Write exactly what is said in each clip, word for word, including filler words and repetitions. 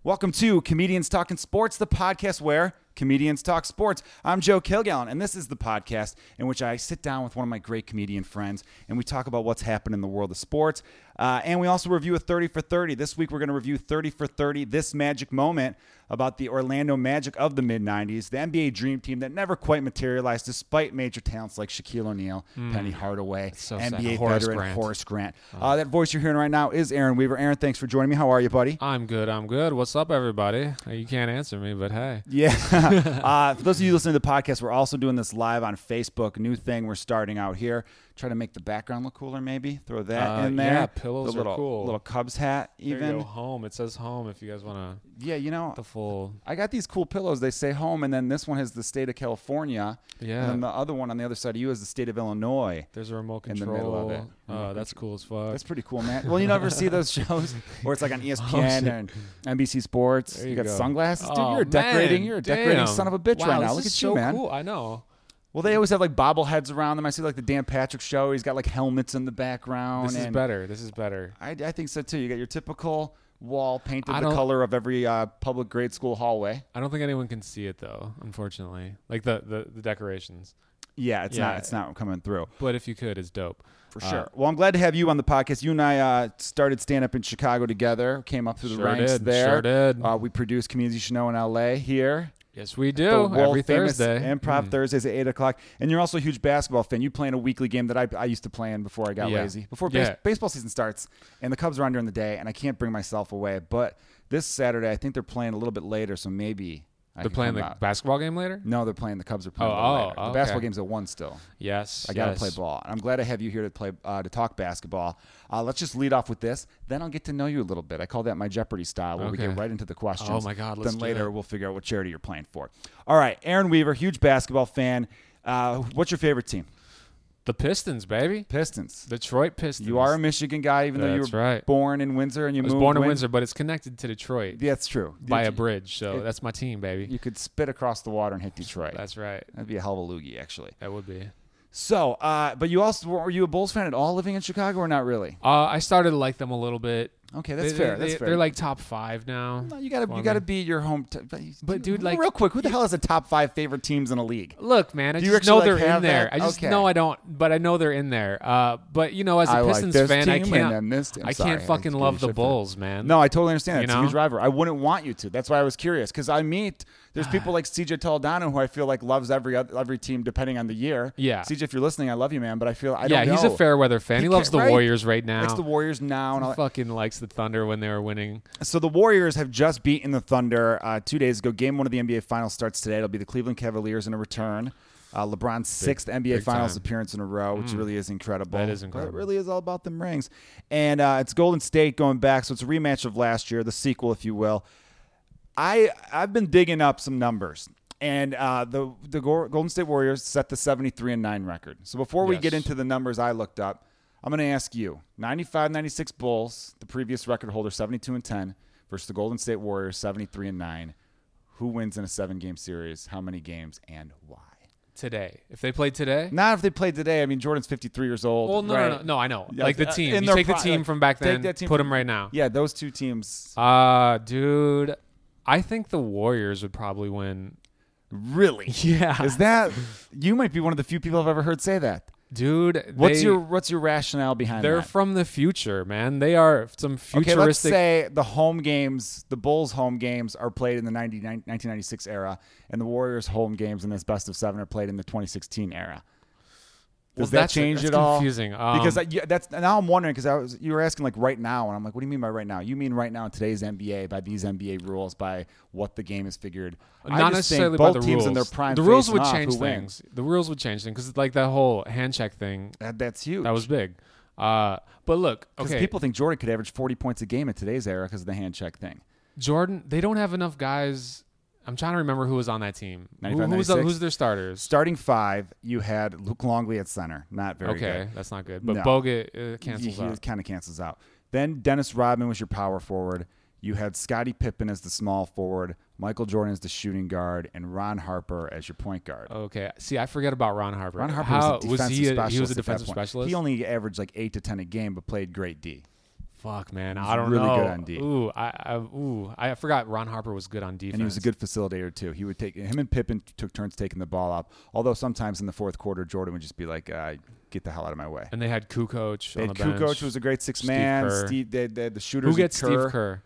Welcome to Comedians Talking Sports, the podcast where comedians talk sports. I'm Joe Kilgallen, and this is the podcast in which I sit down with one of my great comedian friends, and we talk about what's happened in the world of sports. Uh, and we also review a thirty for thirty. This week, we're going to review thirty for thirty, This Magic Moment, about the Orlando Magic of the mid nineties, the N B A Dream Team that never quite materialized despite major talents like Shaquille O'Neal, mm. Penny Hardaway, so N B A sad. Horace veteran Grant. Horace Grant. Uh, that voice you're hearing right now is Aaron Weaver. Aaron, thanks for joining me. How are you, buddy? I'm good. I'm good. What's up, everybody? You can't answer me, but hey. Yeah. uh, for those of you listening to the podcast, we're also doing this live on Facebook. New thing we're starting out here. Try to make the background look cooler, maybe. Throw that Uh, in there. yeah, pillows the little, are cool. Little Cubs hat, even. There you go, home. It says home if you guys want Yeah, you know, to the full. I got these cool pillows. They say home, and then this one has the state of California. Yeah. And then the other one on the other side of you is the state of Illinois. There's a remote in control. the middle of it. Uh, that's cool as fuck. That's pretty cool, man. Well, you never see those shows where it's like on E S P N Oh, and N B C Sports. There You, you got go. sunglasses, dude. Oh, You're decorating. man, You're a decorating damn. son of a bitch Wow, right now. this Look is at so you, man. Cool. I know. Well, they always have like bobbleheads around them. I see like the Dan Patrick Show. He's got like helmets in the background. This is and better. This is better. I, I think so too. You got your typical wall painted I the don't- color of every uh, public grade school hallway. I don't think anyone can see it though, unfortunately. Like the the, the decorations. Yeah, it's Yeah. not. It's not coming through But if you could, it's dope. for Uh, sure. Well, I'm glad to have you on the podcast. You and I uh, started stand up in Chicago together. Came up through the Sure ranks did, there. sure did. Uh, we produce Community Should Know in L A here. Yes, we The do. world Every famous Thursday. Improv Mm. Thursdays at eight o'clock. And you're also a huge basketball fan. You play in a weekly game that I, I used to play in before I got Yeah. lazy. Before base, Yeah. baseball season starts, and the Cubs are on during the day, and I can't bring myself away. But this Saturday, I think they're playing a little bit later, so maybe I They're can playing come the out. basketball game later? No, they're playing. The Cubs are playing. Oh, a little oh, later. The okay. basketball game's at one still. Yes. I gotta yes. play ball. I'm glad to have you here to play uh, to talk basketball. Uh, let's just lead off with this. Then I'll get to know you a little bit. I call that my Jeopardy style, where we Okay. get right into the questions. Oh my God, let's Then do later that. we'll figure out what charity you're playing for. All right, Aaron Weaver, huge basketball fan. Uh, what's your favorite team? The Pistons, baby. Pistons. Detroit Pistons. You are a Michigan guy, even though you That's were right. born in Windsor and you I was moved. born in Win- Windsor, but it's connected to Detroit Yeah, that's true. by You- a bridge, so it- that's my team, baby. You could spit across the water and hit Detroit. That's right. That'd be a hell of a loogie, actually. That would be. So, uh, but you also were you a Bulls fan at all, living in Chicago, or not really? Uh, I started to like them a little bit. Okay, that's They- fair. they- that's they- fair. They're like top five now. No, you gotta for you gotta me. be your home. T- But, dude, like- real quick, who the hell has the top five favorite teams in a league? Look, man, I Do you just know actually, they're like, have in there. that? I just Okay. know I don't, but I know they're in there. Uh, but you know, as a I like Pistons this fan, I team and can't. then this team. I Sorry, can't I fucking gave love you the shit for that. Bulls, man. No, I totally understand. You It's a know? huge rivalry. I wouldn't want you to. That's why I was curious because I meet. There's people like C J Toledano who I feel like loves every oth- every team depending on the year. Yeah. C J, if you're listening, I love you, man. But I feel I yeah, don't know. he's a fair weather fan. He He, loves can't- the right? Warriors right now. Likes the Warriors now. And all He fucking likes the Thunder when they were winning. So the Warriors have just beaten the Thunder uh, two days ago. Game one of the N B A Finals starts today. It'll be the Cleveland Cavaliers in a return. Uh, LeBron's sixth N B A big Finals time. appearance in a row, which Mm. really is incredible. That is But incredible. it really is all about them rings. And uh, it's Golden State going back, so it's a rematch of last year, the sequel, if you will. I I've been digging up some numbers, and uh, the the Go- Golden State Warriors set the seventy-three and nine record. So before we Yes. get into the numbers I looked up, I'm going to ask you: ninety-five ninety-six Bulls, the previous record holder, seventy-two and ten, versus the Golden State Warriors, seventy-three and nine. Who wins in a seven-game series? How many games and why? Today, if they played today. Not if they played today. I mean, Jordan's fifty-three years old. Well, no, right? no, no, no, I know. Yeah, like the uh, team. in You their take the pri- team like, from back take then, that team put from- them right now. Yeah, those two teams. Uh, dude, I think the Warriors would probably win. Really? Yeah. Is that you? Might be one of the few people I've ever heard say that. Dude, What's they- your What's your rationale behind They're that? from the future, man. They are some futuristic. Okay, let's say the home games, the Bulls' home games are played in the ninety, nineteen ninety-six era, and the Warriors' home games in this best of seven are played in the twenty sixteen era. Does Well, that that's- change that's at all? confusing. Um, Because I, yeah, that's now I'm wondering because I was you were asking like right now, and I'm like, what do you mean by right now? You mean right now in today's N B A by these N B A rules by what the game is figured? I Not just necessarily think by both the teams rules. in their prime. the rules facing would off, change who wins. things. The rules would change things because like that whole hand check thing That, that's huge. that was big. Uh, but look, Because okay, people think Jordan could average forty points a game in today's era because of the hand check thing. Jordan, they don't have enough guys. I'm trying to remember who was on that team. Who, ninety-five, who's, the, ninety-six? who's their starters? Starting five, you had Luke Longley at center. Not very okay, good. that's not good. But No. Bogut uh, cancels he, out. kind of cancels out. Then Dennis Rodman was your power forward. You had Scottie Pippen as the small forward, Michael Jordan as the shooting guard, and Ron Harper as your point guard. Okay. See, I forget about Ron Harper. Ron Harper How, was a defensive he? A, specialist. he was a at that defensive point. specialist. He only averaged like eight to ten a game, but played great D. Fuck, man. He's I don't really know. good on D. Ooh, I, I, ooh, I forgot Ron Harper was good on defense. And he was a good facilitator, too. He would take him and Pippen took turns taking the ball up. Although sometimes in the fourth quarter, Jordan would just be like, uh, get the hell out of my way. And they had Kukoc They on had the bench. Kukoc, who was a great six Steve man. Kerr. Steve, they, they had the shooters. Who gets and Kerr. Steve Kerr?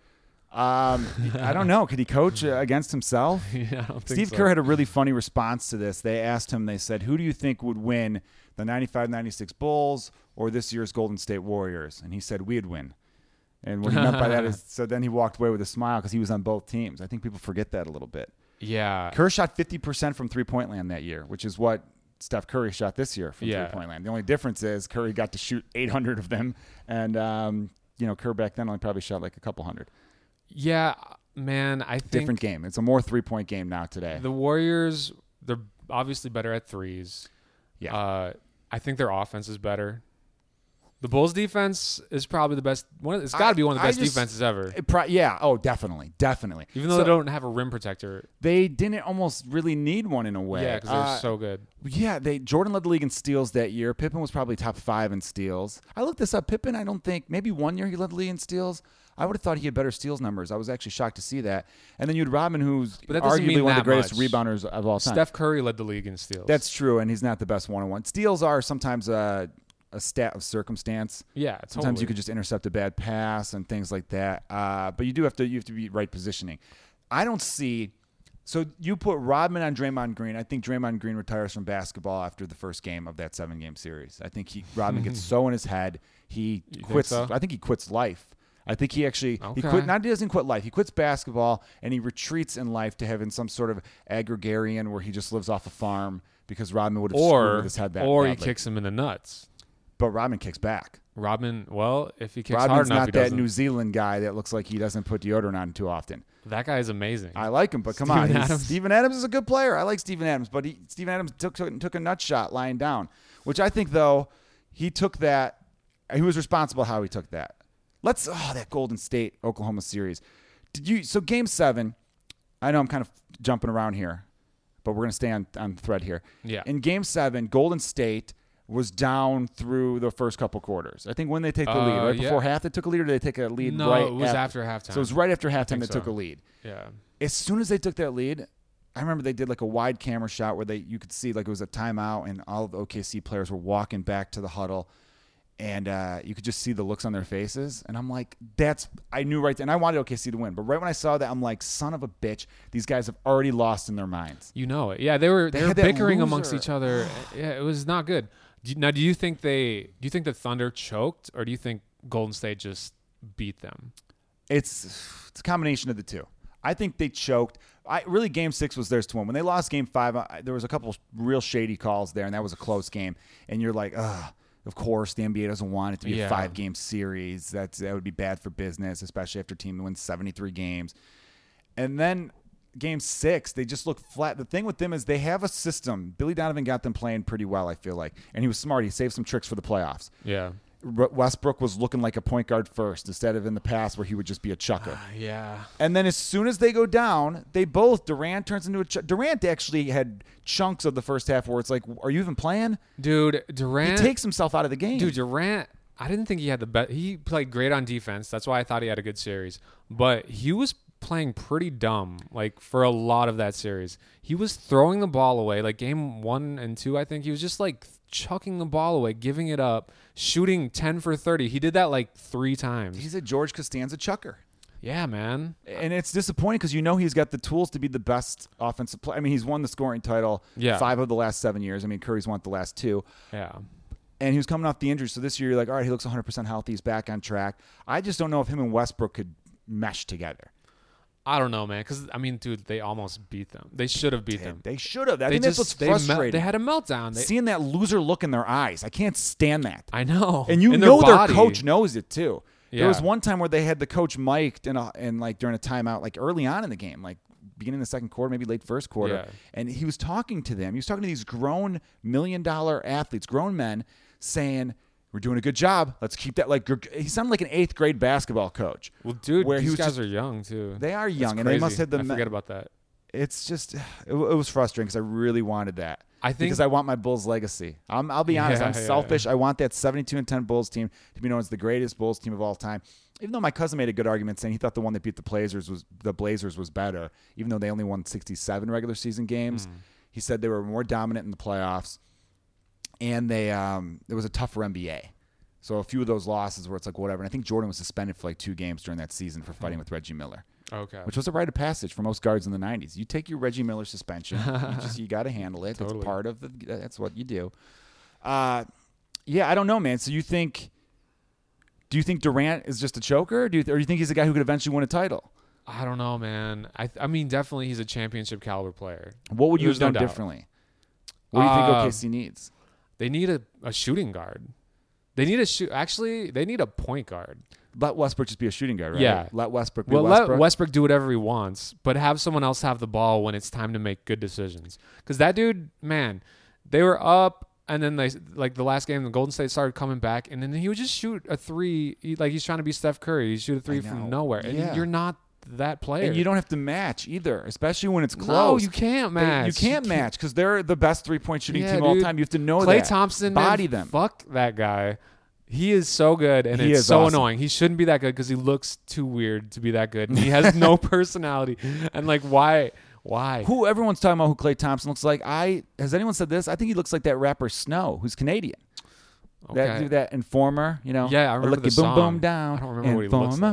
Um, I don't know. Could he coach uh, against himself? yeah, I don't think Steve so. Kerr had a really funny response to this. They asked him, they said, who do you think would win the ninety-five ninety-six Bulls or this year's Golden State Warriors? And he said, we'd win. And what he meant by that is, so then he walked away with a smile because he was on both teams. I think people forget that a little bit. Yeah. Kerr shot fifty percent from three-point land that year, which is what Steph Curry shot this year from Yeah. three-point land. The only difference is Curry got to shoot eight hundred of them, and um, you know Kerr back then only probably shot like a couple hundred. Yeah, man, I think Different game. It's a more three-point game now today. the Warriors, they're obviously better at threes. Yeah. Uh, I think their offense is better. The Bulls' defense is probably the best. One, of- it's got to be one of the I- I best just- defenses ever. It pro- yeah. Oh, definitely, definitely. Even though So they don't have a rim protector. they didn't almost really need one in a way. Yeah, because they're Uh, so good. Yeah, they Jordan led the league in steals that year. Pippen was probably top five in steals. I looked this up. Pippen, I don't think maybe one year he led the league in steals. I would have thought he had better steals numbers. I was actually shocked to see that. And then you had Rodman, who's But that doesn't arguably mean one of the that greatest much. rebounders of all time. Steph Curry led the league in steals. That's true, and he's not the best one-on-one. Steals are sometimes a, a stat of circumstance. yeah. Totally. Sometimes you could just intercept a bad pass and things like that. Uh, but you do have to you have to be right positioning. I don't see. So you put Rodman on Draymond Green. I think Draymond Green retires from basketball after the first game of that seven-game series. I think he Rodman gets so in his head he You think quits. so? I think he quits life. I think he actually he Okay. quit. Not he doesn't quit life. He quits basketball and he retreats in life to heaven some sort of agrarian where he just lives off a farm because Rodman would have screwed or with his head that or he badly. kicks him in the nuts. But Rodman kicks back. Rodman, well, if he kicks hard Rodman's enough, not he that doesn't. New Zealand guy that looks like he doesn't put deodorant on too often. That guy is amazing. I like him, but come Steven on, he's- Adams. Steven Adams is a good player. I like Steven Adams, but he, Steven Adams took took a nut shot lying down, which I think though he took that. He was responsible how he took that. Let's oh that Golden State Oklahoma series. Did you so game seven? I know I'm kind of jumping around here, but we're gonna stay on on thread here. Yeah. In game seven, Golden State was down through the first couple quarters. I think when they take the lead, Uh, right yeah. before half, they took a lead, or did they take a lead no, right it was after? after halftime. So it was right after halftime think they took so. a lead. yeah. As soon as they took that lead, I remember they did like a wide camera shot where they you could see like it was a timeout and all of the O K C players were walking back to the huddle, and uh, you could just see the looks on their faces. And I'm like, that's I knew right then. And I wanted O K C to win, but right when I saw that, I'm like, son of a bitch, these guys have already lost in their minds. You know it. Yeah, they were They they, were had that bickering amongst loser. each other. Yeah, it was not good. Do you- Now, do you think they? Do you think the Thunder choked, or do you think Golden State just beat them? It's it's a combination of the two. I think they choked. I really game six was theirs to win. When they lost game five, I, there was a couple real shady calls there, and that was a close game. And you're like, ugh. Of course, the N B A doesn't want it to be Yeah. a five-game series. That's that would be bad for business, especially after a team wins seventy-three games. And then game six, they just look flat. The thing with them is they have a system. Billy Donovan got them playing pretty well, I feel like, and he was smart. He saved some tricks for the playoffs. Yeah. R- Westbrook was looking like a point guard first instead of in the past where he would just be a chucker. Yeah. And then as soon as they go down, they both Durant turns into a ch- Durant actually had chunks of the first half where it's like, are you even playing? Dude, He Durant. takes himself out of the game. Dude, Durant. I didn't think he had the best. He played great on defense. That's why I thought he had a good series. But he was playing pretty dumb, like for a lot of that series. He was throwing the ball away. Like game one and two, I think he was just like chucking the ball away, giving it up, shooting ten for thirty. He did that like three times. He's a George Costanza chucker. Yeah, man. And it's disappointing because you know he's got the tools to be the best offensive player. I mean, he's won the scoring title Yeah. five of the last seven years. I mean, Curry's won it the last two. Yeah. And he was coming off the injury. So this year, you're like, all right, he looks one hundred percent healthy. He's back on track. I just don't know if him and Westbrook could mesh together. I don't know, man. Because I mean, dude, they almost beat them. They should have beat them. They should have. I They think just that's what's they, mel- frustrating. they had a meltdown. They, Seeing that loser look in their eyes. I can't stand that. I know. And you In know their body. coach knows it too. Yeah. There was one time where they had the coach mic'd in a, and like during a timeout, like early on in the game, like beginning of the second quarter, maybe late first quarter. Yeah. And he was talking to them. He was talking to these grown million dollar athletes, grown men, saying, "We're doing a good job. Let's keep that." Like he sounded like an eighth grade basketball coach. Well, dude, where he these was guys just- are young too. They are That's young, and they must crazy. have the. I me- forget about that. It's just it, it was frustrating because I really wanted that. I think because I want my Bulls legacy. I'm, I'll be honest. Yeah, I'm yeah, selfish. yeah. I want that seventy-two and ten Bulls team to be known as the greatest Bulls team of all time. Even though my cousin made a good argument saying he thought the one that beat the Blazers was the Blazers was better, even though they only won sixty-seven regular season games. Mm. He said they were more dominant in the playoffs, and they um, it was a tougher N B A. So a few of those losses where it's like whatever. And I think Jordan was suspended for like two games during that season for fighting with Reggie Miller. Okay. Which was a rite of passage for most guards in the nineties. You take your Reggie Miller suspension. you just you got to handle it. Totally. It's part of the. That's what you do. Uh, yeah, I don't know, man. So you think? Do you think Durant is just a choker, or do you, or do you think he's a guy who could eventually win a title? I don't know, man. I I mean, definitely he's a championship caliber player. What would you There's have done no doubt. differently? What do you think Uh, O K C needs? They need a, a shooting guard. They need a shoot. Actually, they need a point guard. Let Westbrook just be a shooting guard, right? Yeah. Let Westbrook be Well, Westbrook. let Westbrook do whatever he wants, but have someone else have the ball when it's time to make good decisions. Because that dude, man, they were up, and then they like the last game, the Golden State started coming back, and then he would just shoot a three, he, like he's trying to be Steph Curry. He shoot a three I know. from nowhere, and Yeah. you're not that player. And you don't have to match either, especially when it's close. No, you can't They- match. You can't match because they're the best three-point shooting Yeah, team of all dude. time. You have to know Klay that. Thompson, Body man, them. Fuck that guy. He is so good, and He it's is so awesome. annoying. He shouldn't be that good because he looks too weird to be that good, and he has no personality. And like, why? Why? Who everyone's talking about who Klay Thompson looks like. I has anyone said this? I think he looks like that rapper Snow, who's Canadian. That Okay. that Informer, you know. Yeah, I remember Licky the boom song. boom down. I don't remember what he looks Informer.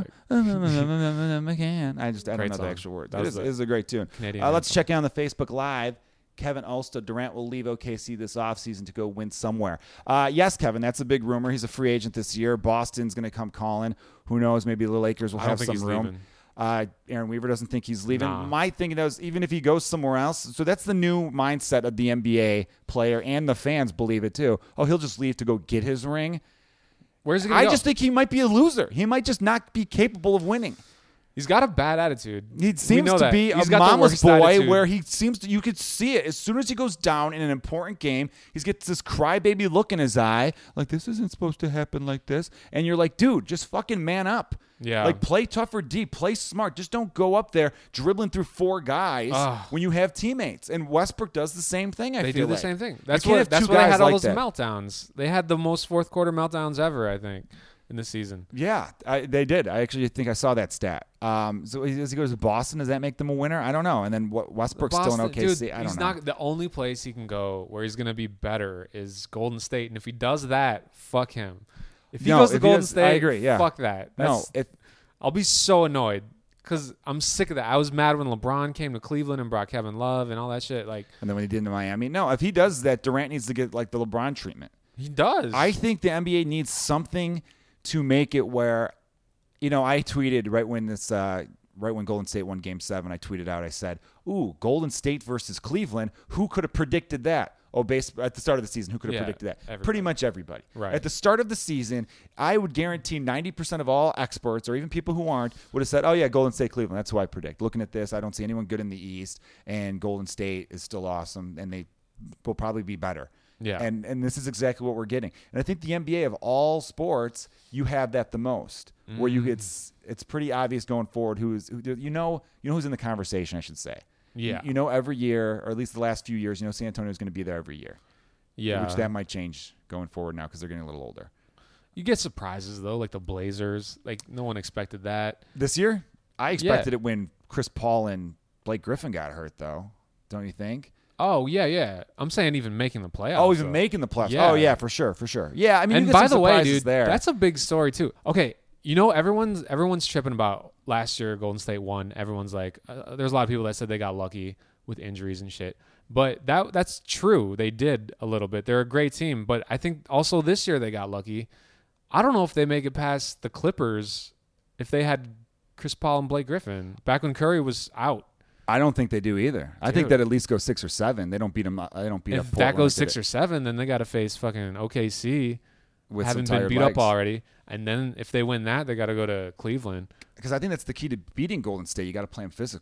like. Again. I just I don't Great know the song. actual words. That It was is, the it is a great tune. Canadian Uh, let's anthem. check in on the Facebook Live. Kevin Ulsta, Durant will leave O K C this offseason to go win somewhere. Uh, yes, Kevin, that's a big rumor. He's a free agent this year. Boston's going to come calling. Who knows? Maybe the Lakers will I don't have think some he's room. leaving. Uh, Aaron Weaver doesn't think he's leaving. Nah. My thinking is even if he goes somewhere else, so that's the new mindset of the N B A player, and the fans believe it too. Oh, he'll just leave to go get his ring. Where's he gonna I go? just think he might be a loser. He might just not be capable of winning. He's got a bad attitude. He We seems know to that. be He's a got the mama's worst boy attitude. where he seems to, you could see it. As soon as he goes down in an important game, he gets this crybaby look in his eye, like this isn't supposed to happen like this. And you're like, dude, just fucking man up. Yeah. Like play tough or deep, play smart. Just don't go up there dribbling through four guys Ugh. when you have teammates. And Westbrook does the same thing, I They feel do the like. same thing. You That's can't what. have That's two why they guys had all like those that. meltdowns. They had the most fourth quarter meltdowns ever, I think, in the season. Yeah, I, they did. I actually think I saw that stat. Um, so as he goes to Boston, does that make them a winner? I don't know. And then what, Westbrook's still in O K C. Dude, I don't he's know. not the only place he can go where he's gonna be better is Golden State, and if he does that, fuck him. If he No, goes to if he Golden does- State, I agree, yeah. fuck that. no, That's, if I'll be so annoyed because I'm sick of that. I was mad when LeBron came to Cleveland and brought Kevin Love and all that shit. Like and then when he did in Miami, no, if he does that, Durant needs to get like the LeBron treatment. he does. I think the N B A needs something to make it where, you know, I tweeted right when this, uh, right when Golden State won Game Seven, I tweeted out, I said, "Ooh, Golden State versus Cleveland. Who could have predicted that?" Oh, base at the start of the season, who could have Yeah, predicted that? everybody. Pretty much everybody. Right. At the start of the season, I would guarantee ninety percent of all experts, or even people who aren't, would have said, "Oh yeah, Golden State, Cleveland. That's who I predict." Looking at this, I don't see anyone good in the East, and Golden State is still awesome, and they will probably be better. Yeah. And and this is exactly what we're getting. And I think the N B A of all sports, you have that the most, where you it's it's pretty obvious going forward who's who, you know you know who's in the conversation, I should say. Yeah. You, you know every year, or at least the last few years, you know San Antonio is going to be there every year. yeah. Which that might change going forward now because they're getting a little older. You get surprises though, like the Blazers. Like no one expected that. This year, I expected it when Chris Paul and Blake Griffin got hurt, though. Don't you think? Oh yeah, yeah. I'm saying even making the playoffs. Oh, even though. making the playoffs. Yeah. Oh, yeah, for sure, for sure. Yeah, I mean, And you get by some the way, surprises dude, there. that's a big story too. Okay, you know everyone's everyone's tripping about last year Golden State won. Everyone's like, uh, there's a lot of people that said they got lucky with injuries and shit. But that that's true. They did a little bit. They're a great team, but I think also this year they got lucky. I don't know if they make it past the Clippers if they had Chris Paul and Blake Griffin back when Curry was out. I don't think they do either. I think Dude. that at least go six or seven. They don't beat them. They don't beat up If Portland that goes like they six did or seven, then they got to face fucking O K C, with having some been tired beat legs. up already. And then if they win that, they got to go to Cleveland. Because I think that's the key to beating Golden State. You got to play them physical.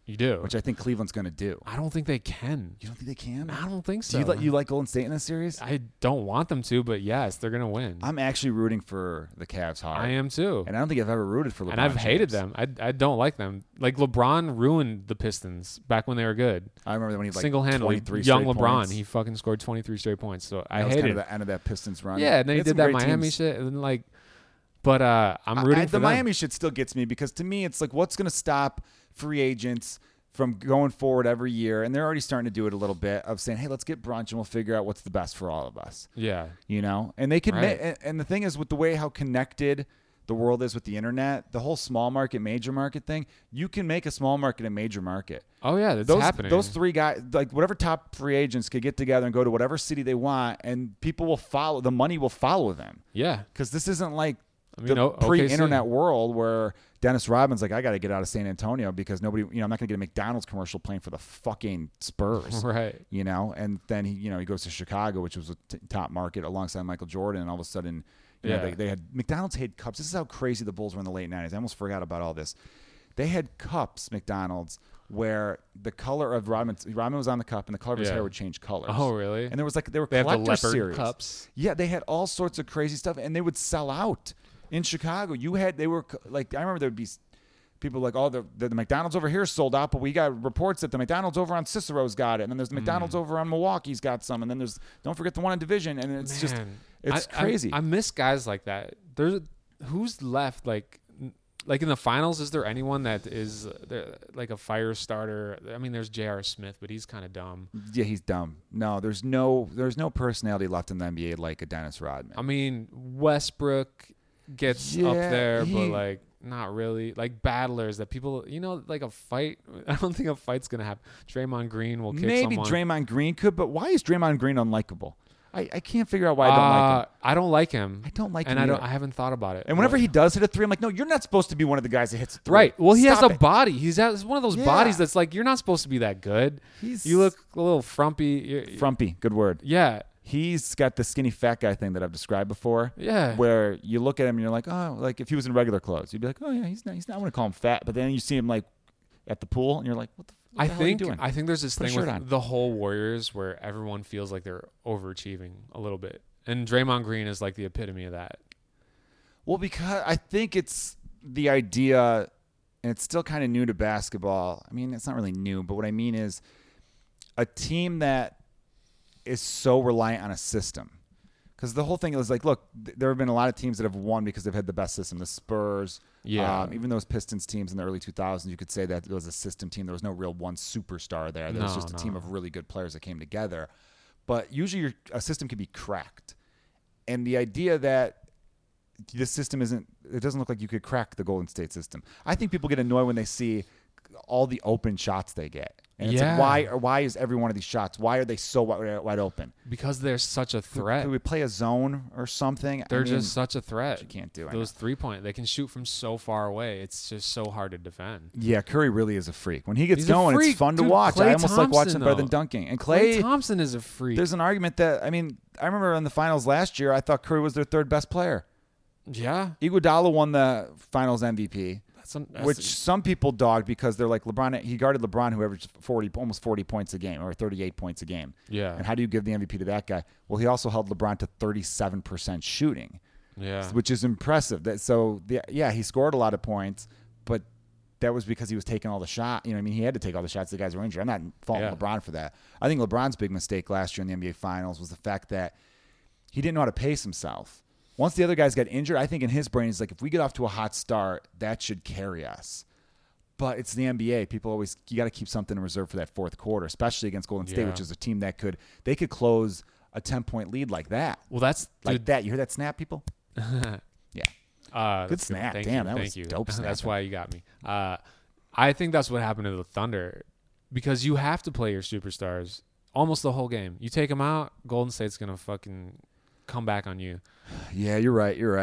You do. which I think Cleveland's going to do. I don't think they can. You don't think they can? I don't think Do so. you like you like Golden State in this series? I don't want them to, but yes, they're gonna win. I'm actually rooting for the Cavs hard. I am too. And I don't think I've ever rooted for LeBron And I've hated James. them. I, I don't like them. Like LeBron ruined the Pistons back when they were good. I remember when he had like Single-handedly, twenty-three young straight LeBron, points. he fucking scored twenty-three straight points. So I that was hated kind it. of the end of that Pistons run. Yeah, and then he They had did some that great Miami teams. shit, and like, but uh, I'm rooting I, I, for the them. Miami shit still gets me because to me it's like what's going to stop free agents from going forward every year, and they're already starting to do it a little bit of saying, hey, let's get brunch and we'll figure out what's the best for all of us. Yeah, You know, and they can. Right. And, and the thing is, with the way how connected the world is with the internet, the whole small market, major market thing, you can make a small market a major market. oh yeah, that's Those happening. those three guys, like whatever top free agents, could get together and go to whatever city they want, and people will follow. The money will follow them yeah, because this isn't like I mean, the O- O K C. pre-internet world where Dennis Rodman's like, I got to get out of San Antonio because nobody, you know, I'm not going to get a McDonald's commercial playing for the fucking Spurs. right. You know, and then he, you know, he goes to Chicago, which was a t- top market alongside Michael Jordan, and all of a sudden, you know, Yeah. they, they had McDonald's had cups. This is how crazy the Bulls were in the late nineties. I almost forgot about all this. They had cups, McDonald's, where the color of Rodman, Rodman was on the cup, and the color of his Yeah. hair would change colors. Oh really? And there was like there were They have the collector leopard series. cups. Yeah, they had all sorts of crazy stuff, and they would sell out in Chicago. You had they were c- like I remember there would be s- people like, oh, the, the the McDonald's over here is sold out, but we got reports that the McDonald's over on Cicero's got it, and then there's the McDonald's over on Milwaukee's got some, and then there's don't forget the one in Division, and it's just Man, it's I- I- crazy. I, miss guys like that. There's who's left like. Like in the finals, is there anyone that is uh, like a fire starter? I mean, there's J R. Smith, but he's kind of dumb. yeah, he's dumb. No, there's no there's no personality left in the N B A like a Dennis Rodman. I mean, Westbrook gets Yeah, up there, he- but like not really. Like battlers that people, you know, like a fight. I don't think a fight's gonna happen. Draymond Green will kick Maybe someone. Draymond Green could, but why is Draymond Green unlikable? I, I can't figure out why I don't like him. Uh, I don't like him. I don't like and him I don't. either. I haven't thought about it. And whenever But- he does hit a three, I'm like, no, you're not supposed to be one of the guys that hits a three. right, well, he Stop has a it. body. He's has one of those Yeah. bodies that's like you're not supposed to be that good. He's You look a little frumpy. You're- frumpy. Good word. Yeah, He's got the skinny fat guy thing that I've described before. yeah. Where you look at him and you're like, oh, like if he was in regular clothes, you'd be like, oh yeah, he's not. He's not. I want to call him fat, but then you see him like at the pool and you're like, what the, what I the hell are you think doing? I think there's this Put a thing with shirt on. the whole Warriors where everyone feels like they're overachieving a little bit, and Draymond Green is like the epitome of that. Well, because I think it's the idea, and it's still kind of new to basketball. I mean, it's not really new, but what I mean is a team that is so reliant on a system. Because the whole thing is like, look, th- there have been a lot of teams that have won because they've had the best system. The Spurs, Yeah. um, even those Pistons teams in the early two thousands, you could say that it was a system team. There was no real one superstar there. There was No, just a no. team of really good players that came together. But usually your, a system can be cracked. And the idea that this system isn't, it doesn't look like you could crack the Golden State system. I think people get annoyed when they see all the open shots they get. And it's Yeah. like, why, or why is every one of these shots, why are they so wide, wide open? Because they're such a Could- threat. Could we play a zone or something? They're I mean, just such a threat. you can't do. I Those know. three point, they can shoot from so far away. It's just so hard to defend. Yeah, Curry really is a freak. When he gets He's a going, freak. it's fun to Dude, watch. Klay I almost like watching Thompson, him better though. than dunking. And Klay Clay, Thompson is a freak. there's an argument that I mean, I remember in the finals last year, I thought Curry was their third best player. Yeah, Iguodala won the finals M V P. that's, an, that's Which some people dogged because they're like LeBron. He guarded LeBron, who averaged forty, almost forty points a game, or thirty-eight points a game. yeah, And how do you give the M V P to that guy? Well, he also held LeBron to thirty-seven percent shooting, yeah. which is impressive. That so, the, yeah, he scored a lot of points, but that was because he was taking all the shots. You know, what I mean, he had to take all the shots. The guys were injured. I'm not faulting Yeah. LeBron for that. I think LeBron's big mistake last year in the N B A Finals was the fact that he didn't know how to pace himself. Once the other guys got injured, I think in his brain, he's like, if we get off to a hot start, that should carry us. But it's the N B A. People always, you got to keep something in reserve for that fourth quarter, especially against Golden State, Yeah. which is a team that could, they could close a ten-point lead like that. Well, that's Like dude, that. You hear that snap, people? Yeah. Uh, Good that's snap. Thank Damn, you. that Thank was you. dope That's snapping. why you got me. Uh, I think that's what happened to the Thunder because you have to play your superstars almost the whole game. You take them out, Golden State's gonna fucking come back on you. Yeah, you're right. You're right.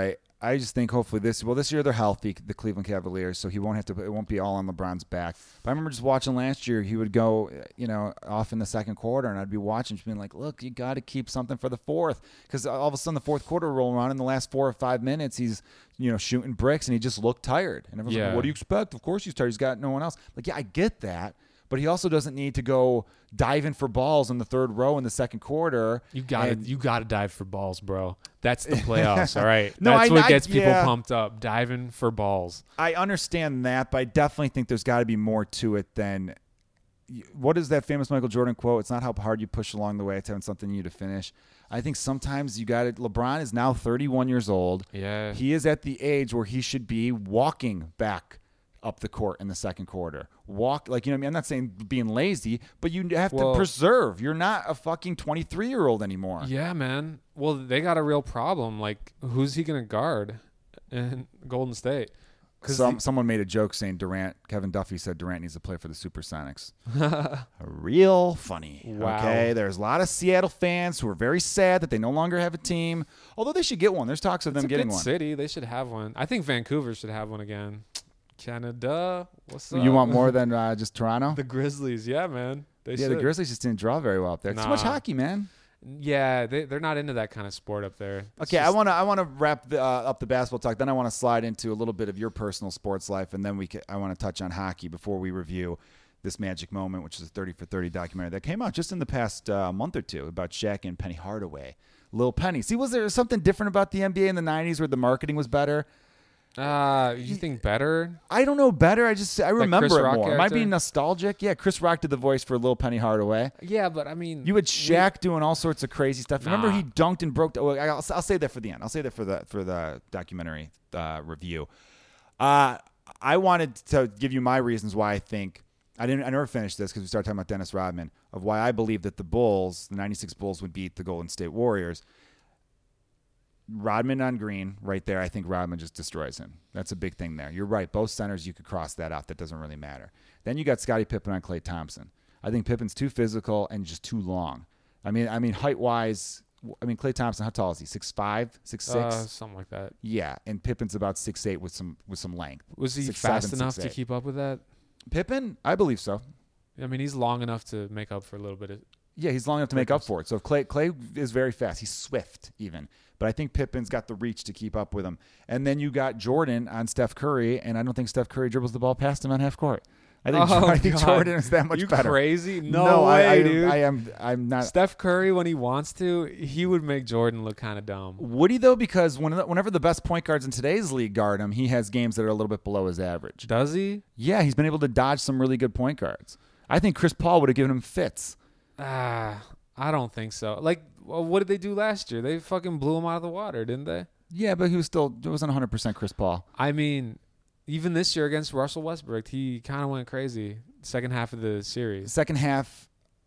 I just think hopefully this well this year they're healthy, the Cleveland Cavaliers, so he won't have to. It won't be all on LeBron's back. But I remember just watching last year, he would go, you know, off in the second quarter, and I'd be watching, just being like, look, you got to keep something for the fourth, because all of a sudden the fourth quarter roll around in the last four or five minutes, he's you know shooting bricks, and he just looked tired. And everyone's Yeah. like, what do you expect? Of course he's tired. He's got no one else. Like, yeah, I get that. But he also doesn't need to go diving for balls in the third row in the second quarter. You got to And- you got to dive for balls, bro. That's the playoffs, all right? No, That's I- what I- gets people yeah. pumped up, diving for balls. I understand that, but I definitely think there's got to be more to it than what is that famous Michael Jordan quote? It's not how hard you push along the way, it's having something in you to finish. I think sometimes you got it. LeBron is now thirty-one years old. Yeah. He is at the age where he should be walking back up the court in the second quarter. Walk, like, you know what I mean? I'm not saying being lazy, but you have Well- to preserve. You're not a fucking twenty-three-year-old anymore. Yeah, man. Well, they got a real problem. Like, who's he going to guard in Golden State? Some, someone made a joke saying Durant, Kevin Duffy said Durant needs to play for the Supersonics. Real funny. Wow. Okay, there's a lot of Seattle fans who are very sad that they no longer have a team, although they should get one. There's talks of It's them a getting good one. city. They should have one. I think Vancouver should have one again. Canada, what's up? You want more than uh, just Toronto? The Grizzlies, yeah, man. They yeah, should. the Grizzlies just didn't draw very well up there. Too much Nah. hockey, man. Yeah, they they're not into that kind of sport up there. It's Okay, I just- want to I want to wrap the, uh, up the basketball talk. Then I want to slide into a little bit of your personal sports life, and then we can, I want to touch on hockey before we review this magic moment, which is a thirty for thirty documentary that came out just in the past uh, month or two about Shaq and Penny Hardaway. Lil Penny. See, was there something different about the N B A in the nineties where the marketing was better? Uh, you think better? I don't know better. I just I remember Chris it Rock more. Am I character? being nostalgic? Yeah, Chris Rock did the voice for Lil Penny Hardaway. Yeah, but I mean, You had Shaq doing all sorts of crazy stuff. Remember Nah. he dunked and broke. The, well, I'll, I'll say that for the end. I'll say that for the for the documentary uh, review. Uh, I wanted to give you my reasons why I think I didn't. I never finished this because we started talking about Dennis Rodman of why I believe that the Bulls, the ninety-six Bulls, would beat the Golden State Warriors. Rodman on green right there. I think Rodman just destroys him. That's a big thing there. You're right. Both centers, you could cross that out. That doesn't really matter. Then you got Scottie Pippen on Klay Thompson. I think Pippen's too physical and just too long. I mean, I mean, height wise, I mean, Klay Thompson, how tall is he? six five, six six? uh, something like that. Yeah, and Pippen's about six eight with some with some length. Was he six fast seven, enough six to eight. keep up with that? Pippen? I believe so. I mean, he's long enough to make up for a little bit of. Yeah, he's long enough to make up for it. So if Clay Clay is very fast. He's swift even. But I think Pippen's got the reach to keep up with him. And then you got Jordan on Steph Curry, and I don't think Steph Curry dribbles the ball past him on half court. I think, Oh, I think God. Jordan is that much you better. crazy? No, no way, I, I, dude. I am. I'm not. Steph Curry, when he wants to, he would make Jordan look kind of dumb. Would he though? Because when, whenever the best point guards in today's league guard him, he has games that are a little bit below his average. Does he? Yeah, he's been able to dodge some really good point guards. I think Chris Paul would have given him fits. Ah, I don't think so. Like, well, what did they do last year? They fucking blew him out of the water, didn't they? Yeah, but he was still. It wasn't one hundred percent Chris Paul. I mean, even this year against Russell Westbrook, he kind of went crazy. Second half of the series. Second half,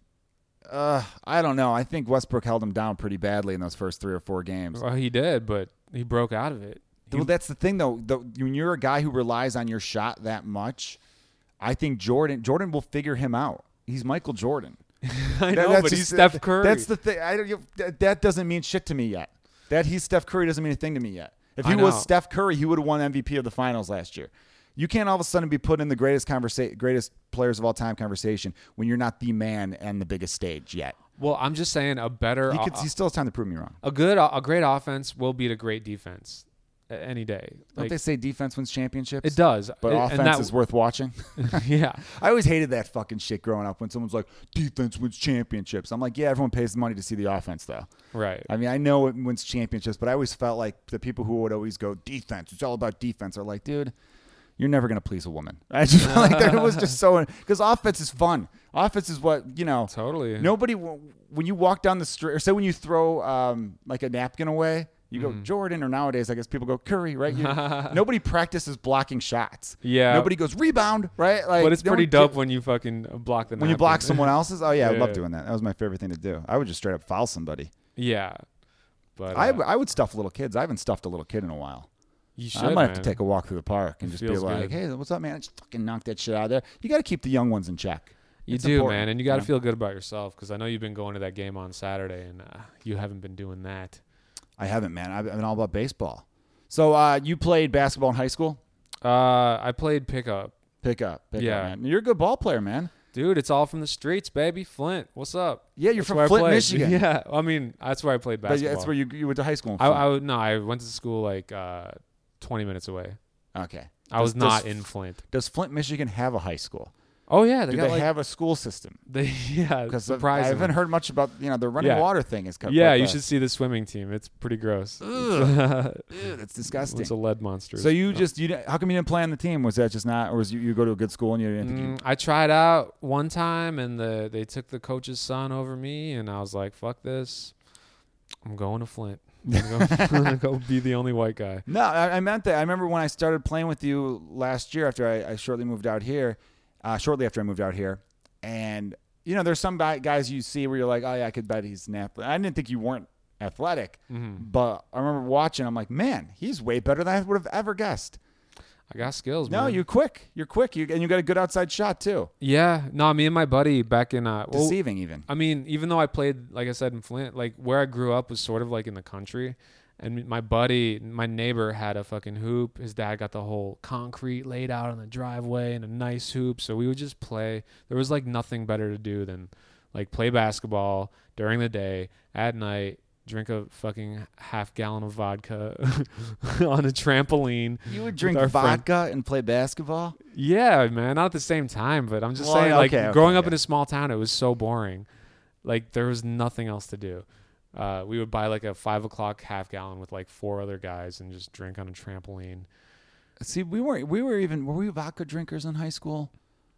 uh, I don't know. I think Westbrook held him down pretty badly in those first three or four games. Well, he did, but he broke out of it. He- Well, that's the thing, though. The, when you're a guy who relies on your shot that much, I think Jordan Jordan will figure him out. He's Michael Jordan. I That- know, that's but he's just- Steph Curry. That's the thing. I don't, you, that, that doesn't mean shit to me yet. That he's Steph Curry doesn't mean a thing to me yet. If he I was know. Steph Curry, he would have won M V P of the finals last year. You can't all of a sudden be put in the greatest conversa- greatest players of all time conversation when you're not the man and the biggest stage yet. well, I'm just saying a better, He, could, uh, he still has time to prove me wrong. a good, a great offense will beat a great defense a- any day. Don't Like, they say defense wins championships? it does, But It- offense and that, is worth watching. yeah. I always hated that fucking shit growing up when someone's like, defense wins championships. I'm like, yeah, everyone pays the money to see the offense, though. Right. I mean, I know it wins championships, but I always felt like the people who would always go, defense, it's all about defense, are like, dude, you're never going to please a woman. I just felt like that it was just so, because offense is fun. Offense is what, you know, Totally. nobody, when you walk down the street, or say when you throw um, like a napkin away, you go Jordan, or nowadays I guess people go Curry, right? You, nobody practices blocking shots. Yeah. Nobody goes rebound, right? Like, But it's they pretty don't dope care- when you fucking block the when you napkin. block someone else's. Oh yeah, I Yeah. love doing that. That was my favorite thing to do. I would just straight up foul somebody. Yeah. But I, uh, I would stuff little kids. I haven't stuffed a little kid in a while. you should, I might have to man. take a walk through the park and It just be feels like, good. "Hey, what's up, man? Just fucking knock that shit out of there." You got to keep the young ones in check. You It's do, important, man, and you got to know? feel good about yourself because I know you've been going to that game on Saturday and uh, you haven't been doing that. I haven't, man. I've been all about baseball. So uh, you played basketball in high school? Uh, I played pickup. Pick up. Pick Yeah. up, man. You're a good ball player, man. Dude, it's all from the streets, baby. Flint, what's up? Yeah, you're That's from where I Flint, played. Michigan. Yeah, I mean, that's where I played But basketball. yeah, that's where you, you went to high school in I, Flint. I would- no, I went to school like uh, twenty minutes away. okay. I was Does- not does- in Flint. Does Flint, Michigan have a high school? Oh yeah, they Do got they like have a school system? they yeah. Because I Surprisingly. haven't heard much about, you know, the running Yeah. water thing. Is Yeah, you uh, should see the swimming team. It's pretty gross. Ugh. It's, Ew, that's disgusting. it's a lead monster. So you just you didn't- how come you didn't play on the team? Was that just not, or was you, you go to a good school and you didn't think you? Mm, I tried out one time, and the they took the coach's son over me, and I was like, "Fuck this! I'm going to Flint. I'm gonna go, I'm gonna go be the only white guy." No, I, I meant that. I remember when I started playing with you last year after I, I shortly moved out here, uh, shortly after I moved out here, and you know, there's some bi- guys you see where you're like, oh yeah, I could bet he's an athlete. I didn't think you weren't athletic, hmm but I remember watching. I'm like, man, he's way better than I would have ever guessed. I got skills, No, man. you're quick. You're quick. You and you got a good outside shot too. Yeah, no, me and my buddy back in uh, well, Deceiving even. I mean, even though I played, like I said, in Flint, like where I grew up was sort of like in the country. And my buddy, my neighbor had a fucking hoop. His dad got the whole concrete laid out on the driveway and a nice hoop. So we would just play. There was like nothing better to do than like play basketball during the day, at night, drink a fucking half gallon of vodka on a trampoline. You would with drink our friend. vodka and play basketball? Yeah, man, not at the same time, but I'm just Well, saying, like, okay, okay, growing up yeah. in a small town, it was so boring. Like, there was nothing else to do. Uh, we would buy like a five o'clock half gallon with like four other guys and just drink on a trampoline. See, we weren't. We were even. Were we vodka drinkers in high school?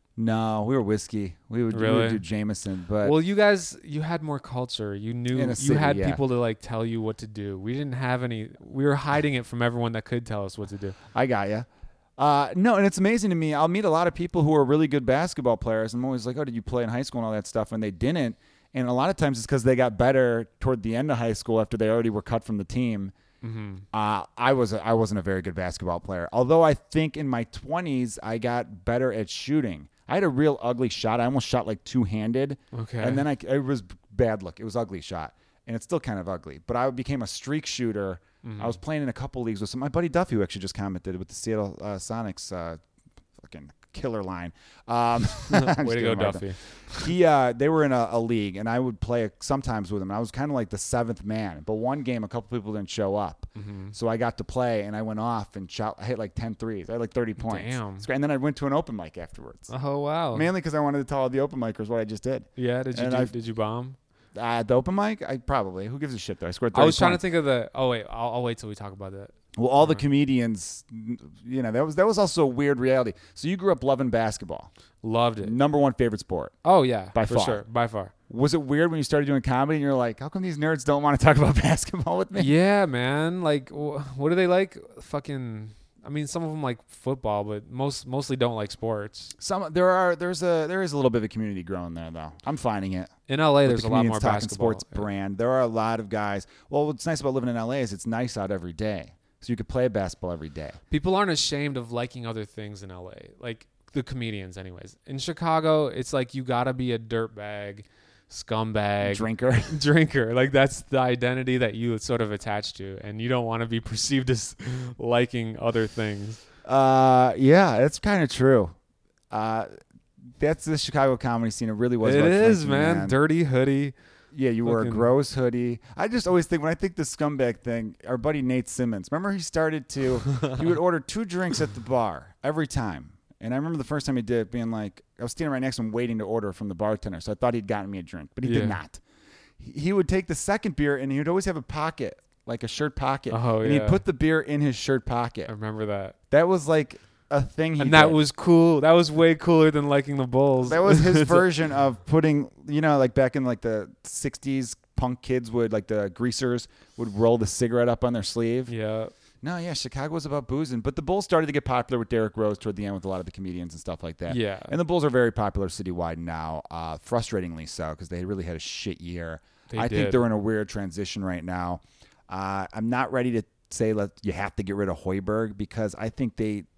No, we were whiskey. We would, we Really? would do Jameson, but Well, you guys, you had more culture. You knew, In a you city, had yeah. people to like tell you what to do. We didn't have any. We were hiding it from everyone that could tell us what to do. I got you. Uh, no, and it's amazing to me. I'll meet a lot of people who are really good basketball players. I'm always like, oh, did you play in high school and all that stuff? And they didn't. And a lot of times it's because they got better toward the end of high school after they already were cut from the team. Mm-hmm. Uh, I was a, I wasn't a very good basketball player. Although I think in my twenties I got better at shooting. I had a real ugly shot. I almost shot like two-handed. Okay. And then I it was bad look. It was ugly shot. And it's still kind of ugly. But I became a streak shooter. Mhm. I was playing in a couple leagues with some, my buddy Duffy, who actually just commented with the Seattle uh, Sonics uh, fucking killer line. Um, I'm just Way to go, kidding about Duffy. that. He, uh, they were in a, a league, and I would play sometimes with him. And I was kind of like the seventh man. But one game, a couple people didn't show up. Mm-hmm. So I got to play, and I went off and shot. I hit like ten threes. I had like thirty points. Damn. It's great. And then I went to an open mic afterwards. Oh wow. Mainly because I wanted to tell all the open micers what I just did. Yeah. Did you And do, I've- did you bomb? Uh, the open mic, I probably. Who gives a shit though? I scored thirty I was trying to points. think of the. Oh wait, I'll, I'll wait till we talk about that. Well, all the Uh-huh. comedians, you know, that was that was also a weird reality. So you grew up loving basketball, Loved it. number one favorite sport. Oh yeah, By for far. sure, by far. Was it weird when you started doing comedy and you're like, how come these nerds don't want to talk about basketball with me? Yeah, man. Like, wh- what do they like? Fucking. I mean, some of them like football, but most mostly don't like sports. Some there are there's a there is a little bit of a community growing there though. I'm finding it. In L A, With there's the a lot Comedians more Talking basketball. Sports brand. There are a lot of guys. Well, what's nice about living in L A is it's nice out every day, so you could play basketball every day. People aren't ashamed of liking other things in L A. Like the comedians, anyways. In Chicago, it's like you gotta be a dirtbag, scumbag, Drinker. drinker. Like that's the identity that you sort of attach to, and you don't want to be perceived as liking other things. Uh, yeah, that's kind of true. Uh, that's the Chicago comedy scene. It really was. It about is, drinking, man. Dirty hoodie. Yeah, you wore a Fucking- gross hoodie. I just always think when I think the scumbag thing, our buddy Nate Simmons. Remember he started to he would order two drinks at the bar every time. And I remember the first time he did it being like I was standing right next to him waiting to order from the bartender. So I thought he'd gotten me a drink, but he Yeah. did not. He he would take the second beer and he would always have a pocket, like a shirt pocket. Oh, and yeah. he'd put the beer in his shirt pocket. I remember that. That was like a thing he And that did. was cool. That was way cooler than liking the Bulls. That was his It's a- version of putting, you know, like back in like the sixties, punk kids would, like the greasers would roll the cigarette up on their sleeve. Yeah. No, yeah, Chicago was about boozing. But the Bulls started to get popular with Derrick Rose toward the end with a lot of the comedians and stuff like that. Yeah. And the Bulls are very popular citywide now, uh, frustratingly so, because they really had a shit year. They I think did. they're in a weird transition right now. Uh, I'm not ready to say let you have to get rid of Hoiberg because I think they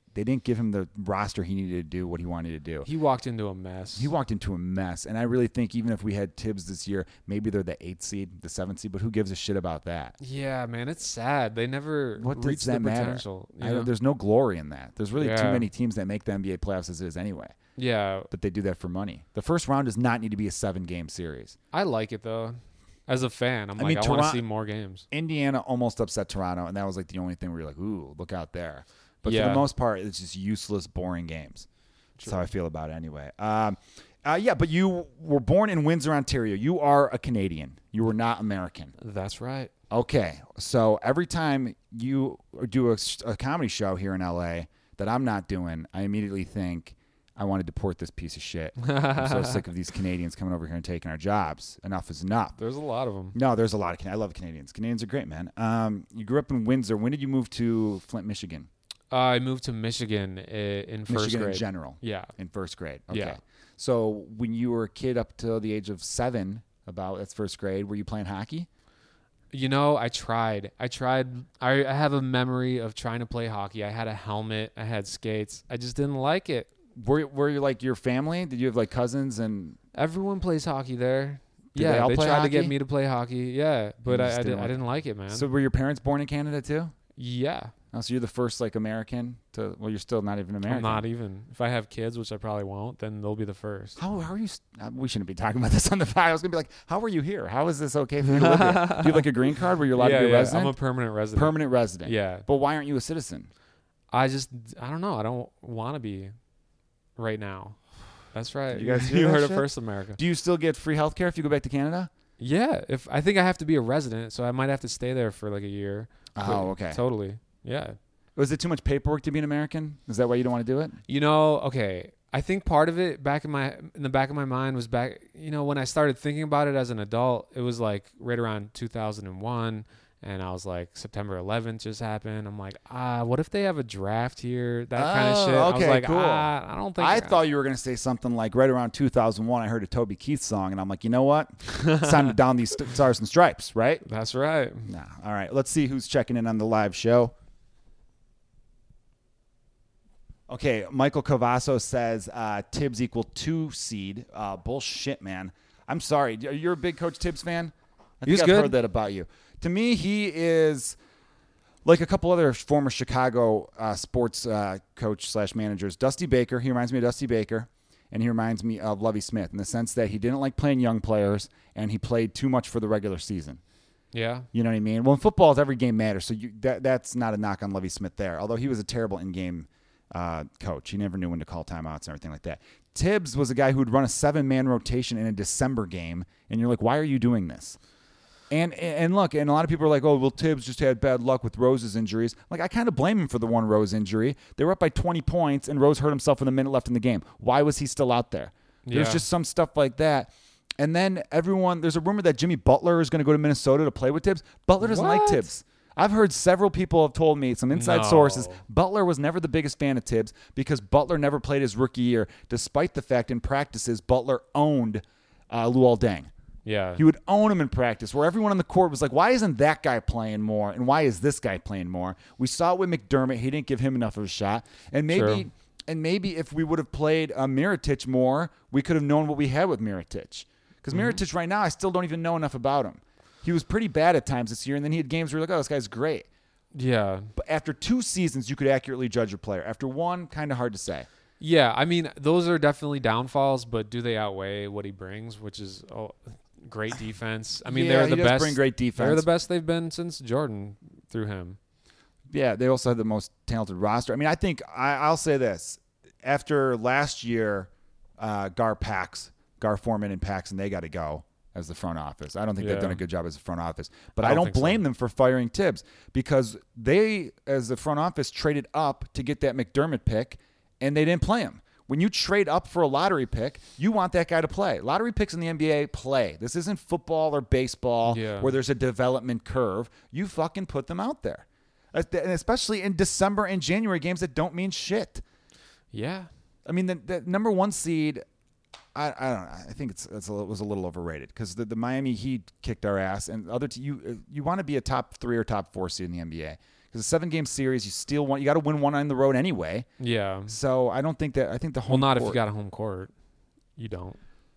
they didn't give him the roster he needed to do what he wanted to do. He walked into a mess. He walked into a mess, and I really think even if we had Tibbs this year, maybe they're the eighth seed, the seventh seed, but who gives a shit about that? Yeah, man, it's sad. They never What reached does that the matter? potential. you I know? don't, there's no glory in that. There's really too Yeah. many teams that make the N B A playoffs as it is anyway, Yeah, but they do that for money. The first round does not need to be a seven-game series. I like it though. As a fan, I'm I like, mean, I want to Toron- see more games. Indiana almost upset Toronto, and that was like the only thing where you're like, ooh, look out there. But for Yeah. the most part, it's just useless, boring games. That's True. how I feel about it anyway. Um, uh, yeah, but you were born in Windsor, Ontario. You are a Canadian. You were not American. That's right. Okay, so every time you do a, a comedy show here in L A that I'm not doing, I immediately think, I want to deport this piece of shit. I'm so sick of these Canadians coming over here and taking our jobs. Enough is enough. There's a lot of them. No, there's a lot of Can- I love Canadians. Canadians are great, man. Um, you grew up in Windsor. When did you move to Flint, Michigan? Uh, I moved to Michigan i- in first Michigan grade. in general. Yeah. In first grade. Okay. Yeah. So when you were a kid up till the age of seven, about that's first grade, were you playing hockey? You know, I tried. I tried. I, I have a memory of trying to play hockey. I had a helmet. I had skates. I just didn't like it. Were were you like your family? Did you have like cousins and? Everyone plays hockey there. Did yeah, they all they play tried to hockey? get me to play hockey. Yeah, but You I, just I, didn't did, I like didn't like it, man. So were your parents born in Canada too? yeah, Oh, so you're the first like American to. Well, you're still not even American. I'm not even. If I have kids, which I probably won't, then they'll be the first. How, how are you? st- uh, We shouldn't be talking about this on the pod. I was gonna be like, how are you here? How is this okay for you to live here? Do you have like a green card where you're allowed yeah, to be a yeah, resident? I'm a permanent resident. Permanent resident. Yeah, But why aren't you a citizen? I just, I don't know. I don't want to be right now. That's right. You guys hear you that heard of shit? First America. Do you still get free health care if you go back to Canada? Yeah, if I think I have to be a resident, so I might have to stay there for like a year. But Oh, okay. Totally. Yeah. Was it too much paperwork to be an American? Is that why you don't want to do it? You know, okay. I think part of it back in my in the back of my mind was back, you know, when I started thinking about it as an adult, it was like right around two thousand one, and I was like September eleventh just happened. I'm like, ah, what if they have a draft here? That kind of Oh, shit. I was okay, like, cool. ah, I don't think I thought you were going to say something like right around two thousand one, I heard a Toby Keith song, and I'm like, you know what? It's time to down these st- stars and stripes, right? That's right. Nah. All right. Let's see who's checking in on the live show. Okay, Michael Cavasso says uh, Tibbs equal two seed. Uh, bullshit, man. I'm sorry. You're a big Coach Tibbs fan? I think He's I've good. heard that about you. To me, he is like a couple other former Chicago uh, sports uh, coach slash managers. Dusty Baker. He reminds me of Dusty Baker, and he reminds me of Lovie Smith in the sense that he didn't like playing young players, and he played too much for the regular season. Yeah. You know what I mean? Well, in football, every game matters, so you, that that's not a knock on Lovie Smith there. Although he was a terrible in-game uh, coach, he never knew when to call timeouts and everything like that. Tibbs was a guy who would run a seven-man rotation in a December game, and you're like, why are you doing this? And and look, and a lot of people are like, oh, well, Tibbs just had bad luck with Rose's injuries. Like, I kind of blame him for the one Rose injury. They were up by twenty points, and Rose hurt himself with a minute left in the game. Why was he still out there? There's Yeah. just some stuff like that. And then everyone, there's a rumor that Jimmy Butler is going to go to Minnesota to play with Tibbs. Butler doesn't like What? Tibbs. I've heard several people have told me, some inside No. sources, Butler was never the biggest fan of Tibbs because Butler never played his rookie year, despite the fact in practices Butler owned uh, Luol Deng. Yeah. He would own him in practice, where everyone on the court was like, why isn't that guy playing more? And why is this guy playing more? We saw it with McDermott. He didn't give him enough of a shot. And maybe True. and maybe if we would have played uh, Mirotic more, we could have known what we had with Mirotic. Because Mm-hmm. Mirotic right now, I still don't even know enough about him. He was pretty bad at times this year, and then he had games where you're like, oh, this guy's great. yeah. But after two seasons, you could accurately judge a player. After one, kind of hard to say. Yeah, I mean, those are definitely downfalls, but do they outweigh what he brings, which is oh, great defense? I mean, Yeah, they're he the does best. bring great defense. They're the best they've been since Jordan through him. Yeah, they also had the most talented roster. I mean, I think I, I'll say this: after last year, uh, Gar Pax, Gar Foreman, and Paxson, they got to go as the front office. I don't think they've Yeah. done a good job as a front office, but I I don't don't, think so. blame them for firing Tibbs because they, as the front office, traded up to get that McDermott pick, and they didn't play him. When you trade up for a lottery pick, you want that guy to play. Lottery picks in the N B A play. This isn't football or baseball Yeah. where there's a development curve. You fucking put them out there. And especially in December and January games that don't mean shit. Yeah. I mean, the, the number one seed, I, I don't know. I think it's, it's a, it was a little overrated because the, the Miami Heat kicked our ass, and other t- you you want to be a top three or top four seed in the N B A because a seven-game series, you still want you got to win one on the road anyway. Yeah. So I don't think that I think the home Well, not court, if you got a home court. You don't.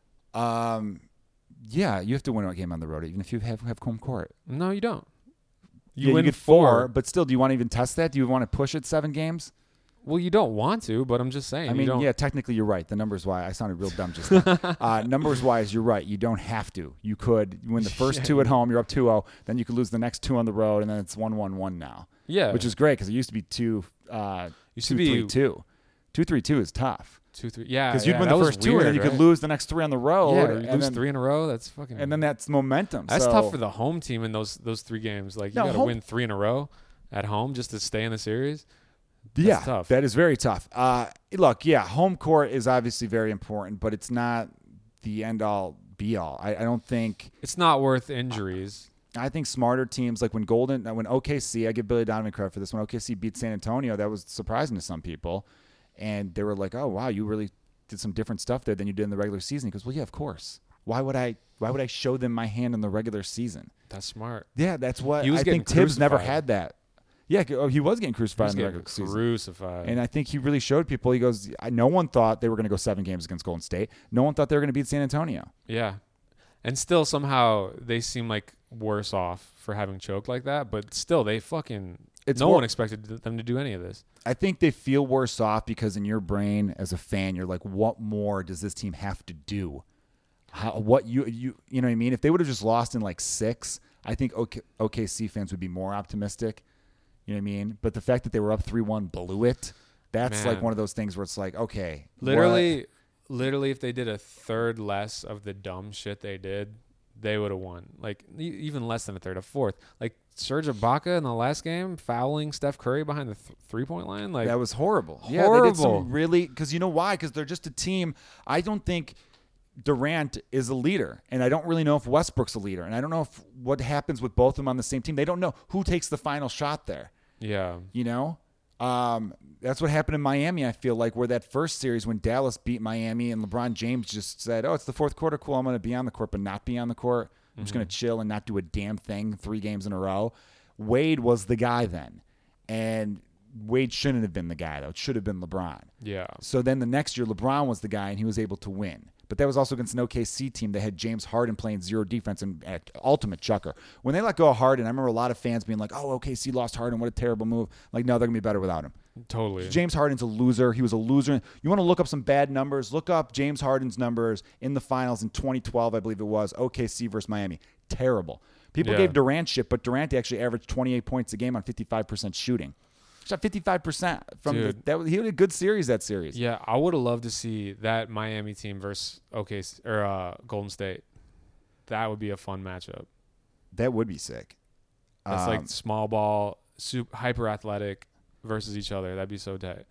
Um, yeah, you have to win a game on the road, even if you have have home court. No, you don't. You yeah, win you get four, but still, do you want to even test that? Do you want to push it seven games? Well, you don't want to, but I'm just saying. I you mean, don't. yeah, technically you're right. The numbers wise, I sounded real dumb just now. uh, numbers wise, you're right. You don't have to. You could win the first Yeah. two at home. You're up two oh. Then you could lose the next two on the road, and then it's one one one now. Yeah. Which is great because it used to be two, uh, Used two, to be three, two. Two, three, two is tough. two, three. Yeah. Because yeah, you'd win that the was first two, and then weird, you right? could lose the next three on the road. Yeah, you and lose then, three in a row. That's fucking. And then that's momentum. That's so. tough for the home team in those those three games. Like you No, got to home- win three in a row at home just to stay in the series. That's Yeah, tough. that is very tough. Uh, look, yeah, home court is obviously very important, but it's not the end all be all. I, I don't think. It's not worth injuries. I think smarter teams like when Golden, when O K C, I give Billy Donovan credit for this. When O K C beat San Antonio, that was surprising to some people, and they were like, "Oh wow, you really did some different stuff there than you did in the regular season." He goes, "Well, yeah, of course. Why would I? Why would I show them my hand in the regular season?" That's smart. Yeah, that's what He was I getting think. Tibbs never crucified. had that. Yeah, oh, he was getting He crucified was in the getting regular season. crucified. And I think he really showed people. He goes, I, no one thought they were going to go seven games against Golden State. No one thought they were going to beat San Antonio. Yeah. And still somehow they seem like worse off for having choked like that, but still they fucking It's no more- one expected them to do any of this. I think they feel worse off because in your brain as a fan, you're like, what more does this team have to do? How, what you, you, you know what I mean? If they would have just lost in like six, I think OK, O K C fans would be more optimistic. You know what I mean? But the fact that they were up three one blew it. That's Man. like one of those things where it's like, okay. Literally, what? literally, if they did a third less of the dumb shit they did, they would have won. Like e- even less than a third, a fourth. Like Serge Ibaka in the last game fouling Steph Curry behind the th- three point line. Like that was horrible. Yeah, they did horrible. some really, because you know why? Because they're just a team. I don't think Durant is a leader, and I don't really know if Westbrook's a leader, and I don't know if what happens with both of them on the same team. They don't know who takes the final shot there. yeah, You know, um, that's what happened in Miami. I feel like where that first series when Dallas beat Miami and LeBron James just said, "Oh, it's the fourth quarter. Cool, I'm going to be on the court, but not be on the court. I'm just going to chill and not do a damn thing three games in a row." Wade was the guy then, and Wade shouldn't have been the guy though. It should have been LeBron. yeah. So then the next year, LeBron was the guy, and he was able to win. But that was also against an O K C team that had James Harden playing zero defense and at ultimate chucker. When they let go of Harden, I remember a lot of fans being like, "Oh, O K C lost Harden. What a terrible move." Like, no, they're going to be better without him. Totally. James Harden's a loser. He was a loser. You want to look up some bad numbers? Look up James Harden's numbers in the finals in twenty twelve, I believe it was, O K C versus Miami. Terrible. People Yeah. gave Durant shit, but Durant actually averaged twenty-eight points a game on fifty-five percent shooting. Shot fifty-five percent from the, Dude. that. Was, he had a good series that series. Yeah, I would have loved to see that Miami team versus O K C or uh, Golden State. That would be a fun matchup. That would be sick. That's Um, like small ball, super, hyper athletic versus each other. That'd be so tight.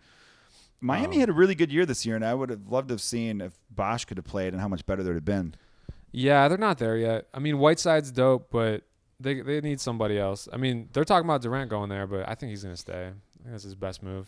Miami um, had a really good year this year, and I would have loved to have seen if Bosch could have played and how much better there would have been. Yeah, they're not there yet. I mean, Whiteside's dope, but they they need somebody else. I mean, they're talking about Durant going there, but I think he's gonna stay. I think that's his best move.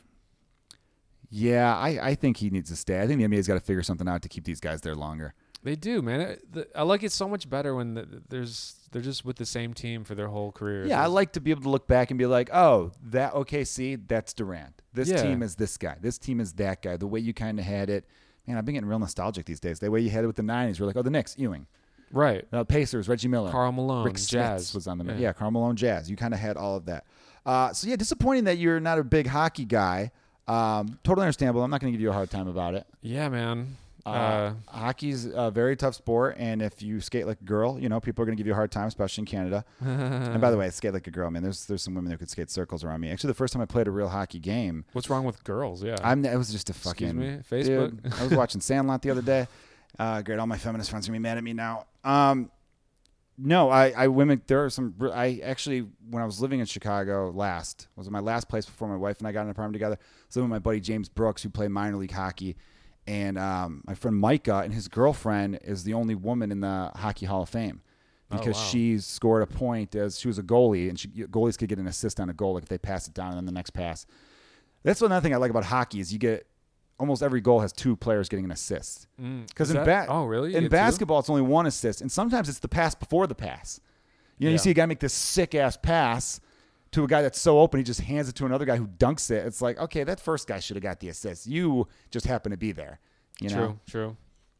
Yeah, I, I think he needs to stay. I think the N B A's got to figure something out to keep these guys there longer. They do, man. It, the, I like it so much better when the, there's they're just with the same team for their whole career. Yeah, I like to be able to look back and be like, oh, that O K C, that's Durant. This Yeah. team is this guy. This team is that guy. The way you kind of had it. Man, I've been getting real nostalgic these days. The way you had it with the nineties. We're like, oh, the Knicks, Ewing. right. Uh, Pacers, Reggie Miller. Karl Malone, Rick Jazz Smits was on the yeah. yeah, Karl Malone, Jazz. You kind of had all of that. Uh, so yeah, disappointing that you're not a big hockey guy. Um, totally understandable. I'm not going to give you a hard time about it. Yeah, man. Uh, Uh, hockey's a very tough sport, and if you skate like a girl, you know people are going to give you a hard time, especially in Canada. And by the way, skate like a girl, man. There's there's some women that could skate circles around me. Actually, the first time I played a real hockey game, what's wrong with girls? Yeah. I'm it was just a fucking Excuse me? Facebook? Dude, I was watching Sandlot the other day. Uh, great, all my feminist friends are gonna be mad at me now. Um, no, I, I women. There are some. I actually, when I was living in Chicago last, was my last place before my wife and I got an apartment together. I was living with my buddy James Brooks, who played minor league hockey, and um, my friend Micah and his girlfriend is the only woman in the Hockey Hall of Fame because Oh, wow. she scored a point as she was a goalie, and she, goalies could get an assist on a goal like if they pass it down and then the next pass. That's another thing I like about hockey is you get almost every goal has two players getting an assist. Mm, Because is in, that- ba- oh really? You in get two? basketball, it's only one assist, and sometimes it's the pass before the pass. You know, you Yeah. see a guy make this sick ass pass to a guy that's so open, he just hands it to another guy who dunks it. It's like, okay, that first guy should have got the assist. You just happen to be there. You true, know? true.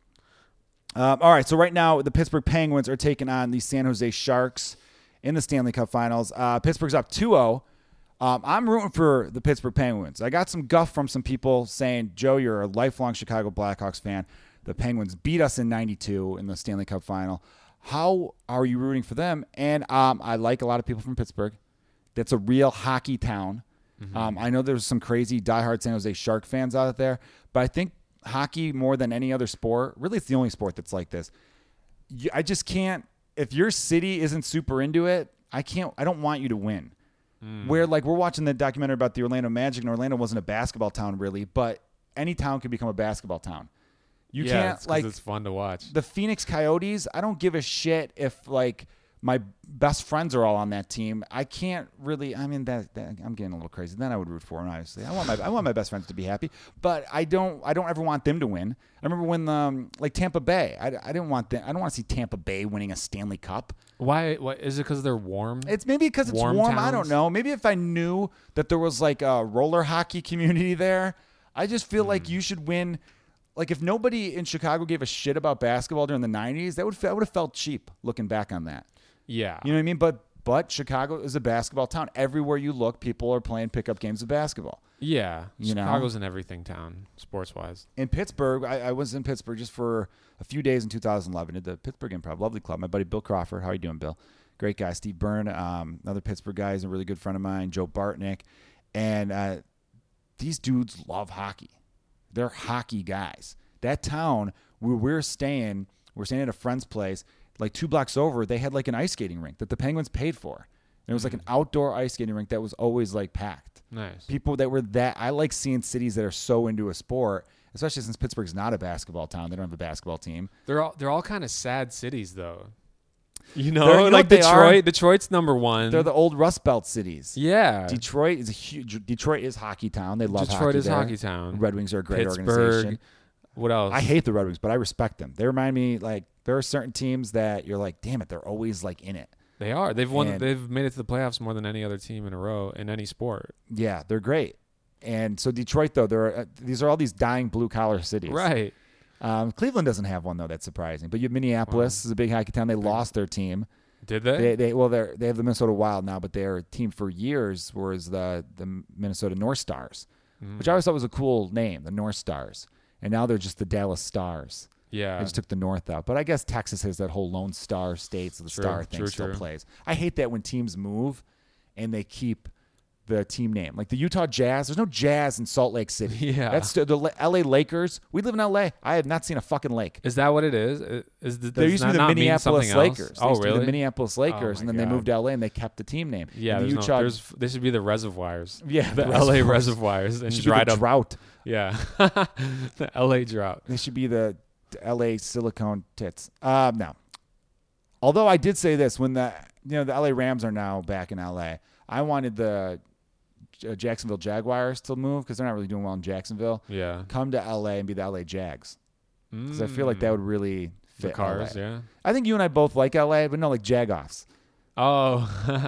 Um, all right, so right now the Pittsburgh Penguins are taking on the San Jose Sharks in the Stanley Cup Finals. Uh, Pittsburgh's up two oh. Um, I'm rooting for the Pittsburgh Penguins. I got some guff from some people saying, Joe, you're a lifelong Chicago Blackhawks fan. The Penguins beat us in ninety-two in the Stanley Cup Final. How are you rooting for them? And um, I like a lot of people from Pittsburgh. That's a real hockey town. Mm-hmm. Um, I know there's some crazy diehard San Jose Shark fans out there, but I think hockey, more than any other sport, really it's the only sport that's like this. You, I just can't, if your city isn't super into it, I can't, I don't want you to win. Mm. Where like we're watching the documentary about the Orlando Magic, and Orlando wasn't a basketball town really, but any town can become a basketball town. You yeah, can't it's like it's fun to watch. The Phoenix Coyotes, I don't give a shit if like my best friends are all on that team. I can't really. I mean, that, that I'm getting a little crazy. Then I would root for them. Obviously, I want my I want my best friends to be happy, but I don't. I don't ever want them to win. I remember when um like Tampa Bay. I, I didn't want them. I don't want to see Tampa Bay winning a Stanley Cup. Why? What is it? Because they're warm? It's maybe because it's warm. warm I don't know. Maybe if I knew that there was like a roller hockey community there, I just feel mm. like you should win. Like if nobody in Chicago gave a shit about basketball during the nineties, that would that would have felt cheap looking back on that. Yeah. You know what I mean? But but Chicago is a basketball town. Everywhere you look, people are playing pickup games of basketball. Yeah. You Chicago's know? an everything town, sports-wise. In Pittsburgh, I, I was in Pittsburgh just for a few days in two thousand eleven at the Pittsburgh Improv. Lovely club. My buddy Bill Crawford. How are you doing, Bill? Great guy. Steve Byrne, um, another Pittsburgh guy. He's a really good friend of mine. Joe Bartnick. And uh, these dudes love hockey. They're hockey guys. That town where we're staying, we're staying at a friend's place, like two blocks over, they had like an ice skating rink that the Penguins paid for. And it was like an outdoor ice skating rink that was always like packed. Nice. People that were that, I like seeing cities that are so into a sport, especially since Pittsburgh's not a basketball town. They don't have a basketball team. They're all they're all kind of sad cities though. You know, you know like Detroit. Are? Detroit's number one. They're the old Rust Belt cities. Yeah. Detroit is a huge. Detroit is hockey town. They love Detroit hockey. Detroit is there. hockey town. Red Wings are a great Pittsburgh. organization. What else? I hate the Red Wings, but I respect them. They remind me like there are certain teams that you're like, damn it, they're always like in it. They are. They've won. And they've made it to the playoffs more than any other team in a row in any sport. Yeah, they're great. And so Detroit, though, there are, uh, these are all these dying blue collar cities. Right. Um, Cleveland doesn't have one though. That's surprising. But you have Minneapolis wow. is a big hockey town. They big. lost their team. Did they? They, they well, they they have the Minnesota Wild now, but their team for years was the the Minnesota North Stars, mm. which I always thought was a cool name, the North Stars. And now they're just the Dallas Stars. Yeah. They just took the North out. But I guess Texas has that whole Lone Star States, the true, star thing true, still true. plays. I hate that when teams move and they keep the team name. Like the Utah Jazz, there's no Jazz in Salt Lake City. Yeah. That's the, the L A Lakers. We live in L A. I have not seen a fucking lake. Is that what it is? Is the, there used to be the Minneapolis Lakers. Oh, really? The Minneapolis Lakers, oh and then God. they moved to L A and they kept the team name. Yeah, the there's Utah. No, there's, they should be the reservoirs. Yeah, the, the L A reservoirs. reservoirs and should dried be the up drought. Yeah, the L A drought. They should be the L A silicone tits. Uh, no. Although I did say this when the you know the L A Rams are now back in L A. I wanted the uh, Jacksonville Jaguars to move because they're not really doing well in Jacksonville. Yeah. Come to L A and be the L A Jags because mm. I feel like that would really fit the cars. L A. Yeah. I think you and I both like L A, but no, like Jagoffs. Oh.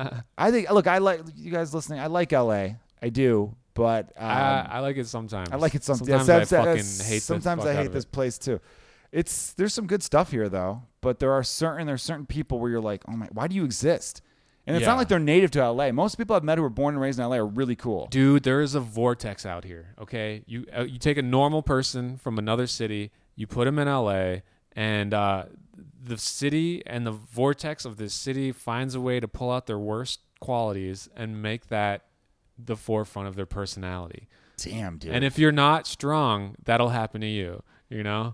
I think. Look, I like you guys listening. I like L A. I do. But um, I, I like it sometimes. I like it some, sometimes. Yeah, I fucking hate. Sometimes the I fuck hate this place too. It's there's some good stuff here though, but there are certain there's certain people where you're like, oh my, why do you exist? And it's yeah. not like they're native to L A. Most people I've met who were born and raised in L A are really cool. Dude, there is a vortex out here. Okay, you uh, you take a normal person from another city, you put them in L A, and uh, the city and the vortex of this city finds a way to pull out their worst qualities and make that the forefront of their personality. Damn, dude. And if you're not strong, that'll happen to you, you know?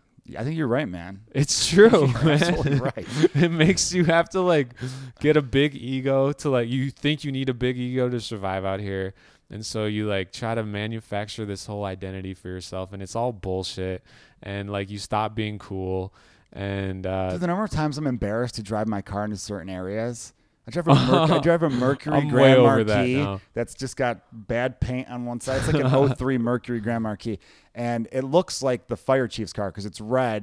I think you're right, man. It's true, you're man. absolutely right. It makes you have to like get a big ego to like you think you need a big ego to survive out here. And so you like try to manufacture this whole identity for yourself and it's all bullshit. And like you stop being cool. And uh, Dude, the number of times I'm embarrassed to drive my car into certain areas. I drive a, Merc- I drive a Mercury I'm Grand way over Marquis that now. That's just got bad paint on one side. It's like an oh three Mercury Grand Marquis. And it looks like the fire chief's car because it's red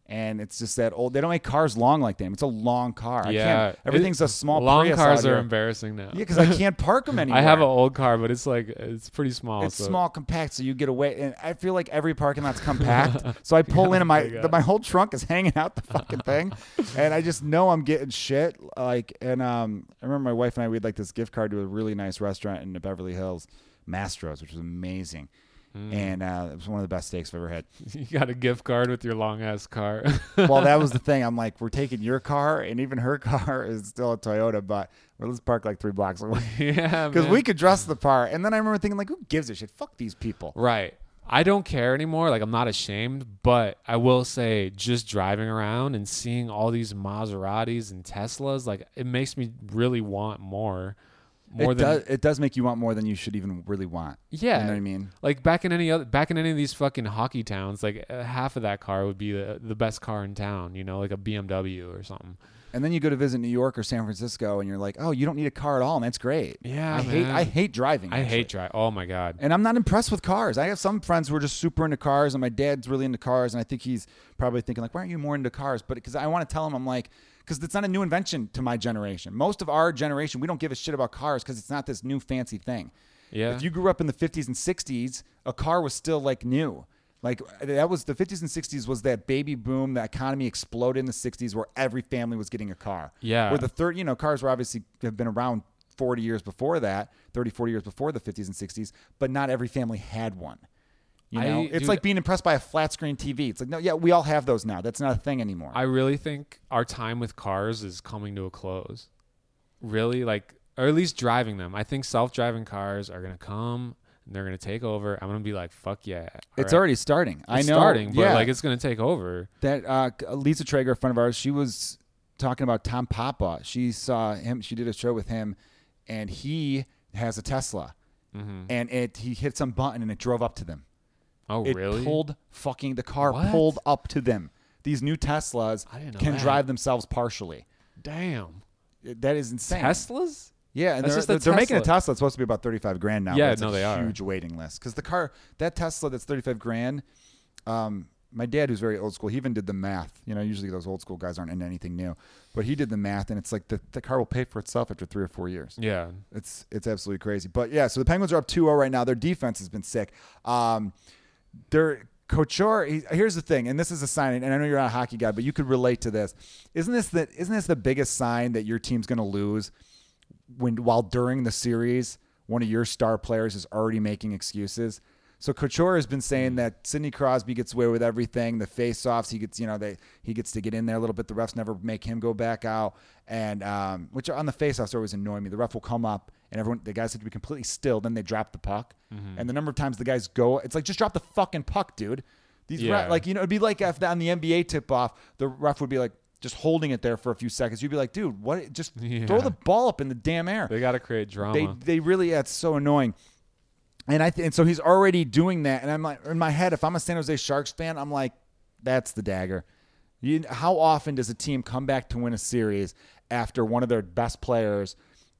And it's just that old. They don't make cars long like them. It's a long car. I Yeah, can't, everything's it, a small. Long Prius cars out are here. embarrassing now. Yeah, because I can't park them anymore. I have an old car, but it's like it's pretty small. It's so. small, compact, so you get away. And I feel like every parking lot's compact. So I pull in, and my the, my whole trunk is hanging out the fucking thing, and I just know I'm getting shit. Like, and um, I remember my wife and I we had like this gift card to a really nice restaurant in the Beverly Hills, Mastro's, which was amazing. Mm. And uh, it was one of the best steaks I've ever had. You got a gift card with your long ass car. Well, that was the thing. I'm like, we're taking your car, and even her car is still a Toyota, but well, let's park like three blocks away. Yeah, because we could dress the part. And then I remember thinking, like, who gives a shit? Fuck these people. Right. I don't care anymore. Like, I'm not ashamed, but I will say, just driving around and seeing all these Maseratis and Teslas, like, it makes me really want more. More it than does. It does make you want more than you should even really want. Yeah, you know what I mean. Like back in any other, back in any of these fucking hockey towns, like uh, half of that car would be the the best car in town. You know, like a B M W or something. And then you go to visit New York or San Francisco, and you're like, oh, you don't need a car at all, and that's great. Yeah, I man. hate. I hate driving. I actually. hate drive. Oh my god. And I'm not impressed with cars. I have some friends who are just super into cars, and my dad's really into cars, and I think he's probably thinking like, why aren't you more into cars? But because I want to tell him, I'm like. Because it's not a new invention to my generation. Most of our generation, we don't give a shit about cars because it's not this new fancy thing. Yeah. If you grew up in the fifties and sixties, a car was still like new. Like that was the fifties and sixties was that baby boom. The economy exploded in the sixties where every family was getting a car. Yeah. Where the third, you know, cars were obviously have been around forty years before that, thirty, forty years before the fifties and sixties, but not every family had one. You know, I, it's dude, like being impressed by a flat screen T V. It's like, no, yeah, we all have those now. That's not a thing anymore. I really think our time with cars is coming to a close. Really, like, or at least driving them. I think self-driving cars are gonna come and they're gonna take over. I'm gonna be like, fuck yeah. It's right. already starting. It's I know. starting, but yeah. like it's gonna take over. That uh, Lisa Traeger, a friend of ours, she was talking about Tom Papa. She saw him. She did a show with him, and he has a Tesla, Mm-hmm. and it he hit some button and it drove up to them. Oh, It really? pulled fucking the car What? pulled up to them. These new Teslas I didn't know can that. drive themselves partially. Damn. It- That is insane. Teslas? Yeah, and That's they're, just a they're making a Tesla. Tesla. It's supposed to be about thirty-five grand now. Yeah, but it's no, a they are. huge waiting list because the car, that Tesla that's thirty-five grand. Um, my dad, who's very old school, he even did the math. You know, usually those old school guys aren't into anything new, but he did the math, and it's like the, the car will pay for itself after three or four years. Yeah. It's it's absolutely crazy. But yeah, so the Penguins are up two oh right now. Their defense has been sick. Um, their Couture, he, here's the thing, and this is a sign, and I know you're not a hockey guy, but you could relate to this. Isn't this the isn't this the biggest sign that your team's going to lose when while during the series one of your star players is already making excuses? So Couture has been saying that Sidney Crosby gets away with everything. The face-offs, he gets, you know, they he gets to get in there a little bit. The refs never make him go back out, and um, which on the face-offs always annoy me. The ref will come up, and everyone, the guys have to be completely still. Then they drop the puck, Mm-hmm. and the number of times the guys go, it's like just drop the fucking puck, dude. These Yeah. ref, like you know, it'd be like if on the N B A tip-off, the ref would be like just holding it there for a few seconds. You'd be like, dude, what? Just Yeah. throw the ball up in the damn air. They got to create drama. They they really, yeah, it's so annoying. And I th- and so he's already doing that, and I'm like in my head, if I'm a San Jose Sharks fan, I'm like, that's the dagger. You, how often does a team come back to win a series after one of their best players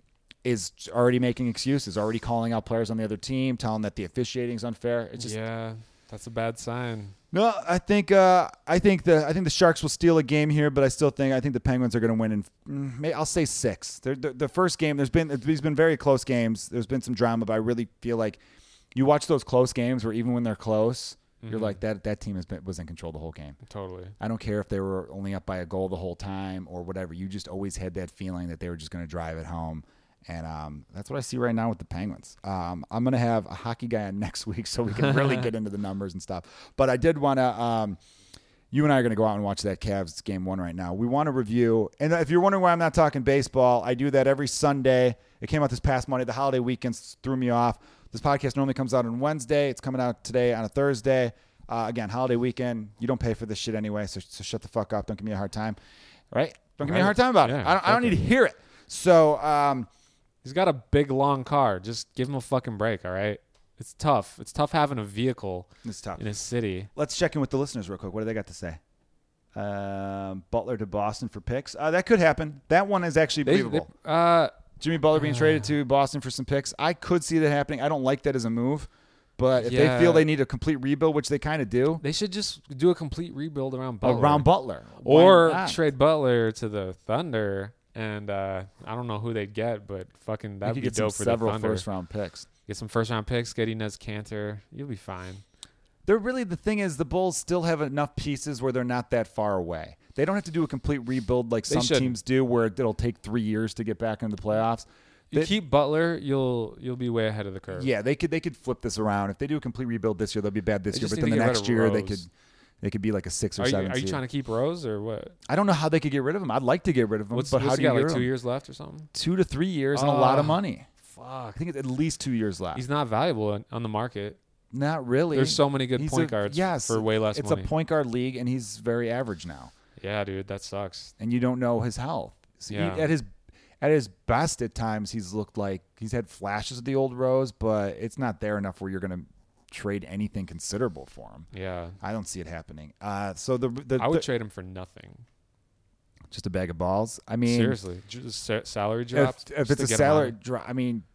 is already making excuses, already calling out players on the other team, telling that the officiating is unfair? It's just yeah, that's a bad sign. no. I think uh, I think the I think the Sharks will steal a game here, but I still think I think the Penguins are going to win in. mm, may- I'll say six. They're, the the first game, there's been there's been very close games. There's been some drama, but I really feel like you watch those close games where even when they're close, you're Mhm. like that that team has been, was in control the whole game. Totally. I don't care if they were only up by a goal the whole time or whatever. You just always had that feeling that they were just going to drive it home. And um, that's what I see right now with the Penguins. Um, I'm going to have a hockey guy on next week so we can really get into the numbers and stuff. But I did want to um, – you and I are going to go out and watch that Cavs game one right now. We want to review – and if you're wondering why I'm not talking baseball, I do that every Sunday. It came out this past Monday. The holiday weekends threw me off. This podcast normally comes out on Wednesday. It's coming out today on a Thursday. Uh, again, holiday weekend. You don't pay for this shit anyway, so, so shut the fuck up. Don't give me a hard time. Right? Don't give me a hard time about it. Yeah, I don't, I don't need to hear it. So um, – He's got a big, long car. Just give him a fucking break, all right? It's tough. It's tough having a vehicle it's tough. in a city. Let's check in with the listeners real quick. What do they got to say? Um, Butler to Boston for picks. Uh, that could happen. That one is actually They, believable. they, uh, Jimmy Butler being traded to Boston for some picks. I could see that happening. I don't like that as a move, But if Yeah. they feel they need a complete rebuild, which they kind of do, They should just do a complete rebuild around Butler. around Butler. Or Why not? trade Butler to the Thunder. And uh, I don't know who they'd get, but fucking You that would could be get some dope for the several Thunder. first round picks. Get some first round picks, get Inez Cantor. You'll be fine. They're really the thing is the Bulls still have enough pieces where they're not that far away. They don't have to do a complete rebuild like They some shouldn't. teams do, where it'll take three years to get back into the playoffs. You They- keep Butler, you'll you'll be way ahead of the curve. Yeah, they could they could flip this around. If they do a complete rebuild this year, they'll be bad this They year. just But then need the to get rid next of year they Rose. could they could be like a six or Are you, seven. are you seed. trying to keep Rose or what? I don't know how they could get rid of him. I'd like to get rid of him, What's, but what's how he do you got, get like rid of two him? years left or something? Two to three years and a lot of Ah. money. I Fuck. think it's at least two years left. He's not valuable on- on the market. Not really. There's so many good He's point a- guards yes, for way less It's money. a point guard league, and he's very average now. Yeah, dude, that sucks. And you don't know his health. So he- Yeah. at his at his best, at times he's looked like he's had flashes of the old Rose, but it's not there enough where you're going to trade anything considerable for him. Yeah. I don't see it happening. Uh, so the the, I would the- trade him for nothing. just a bag of balls. I mean, Seriously. Just sa- salary drop. if, if just it's to a get him salary out. drop, I mean,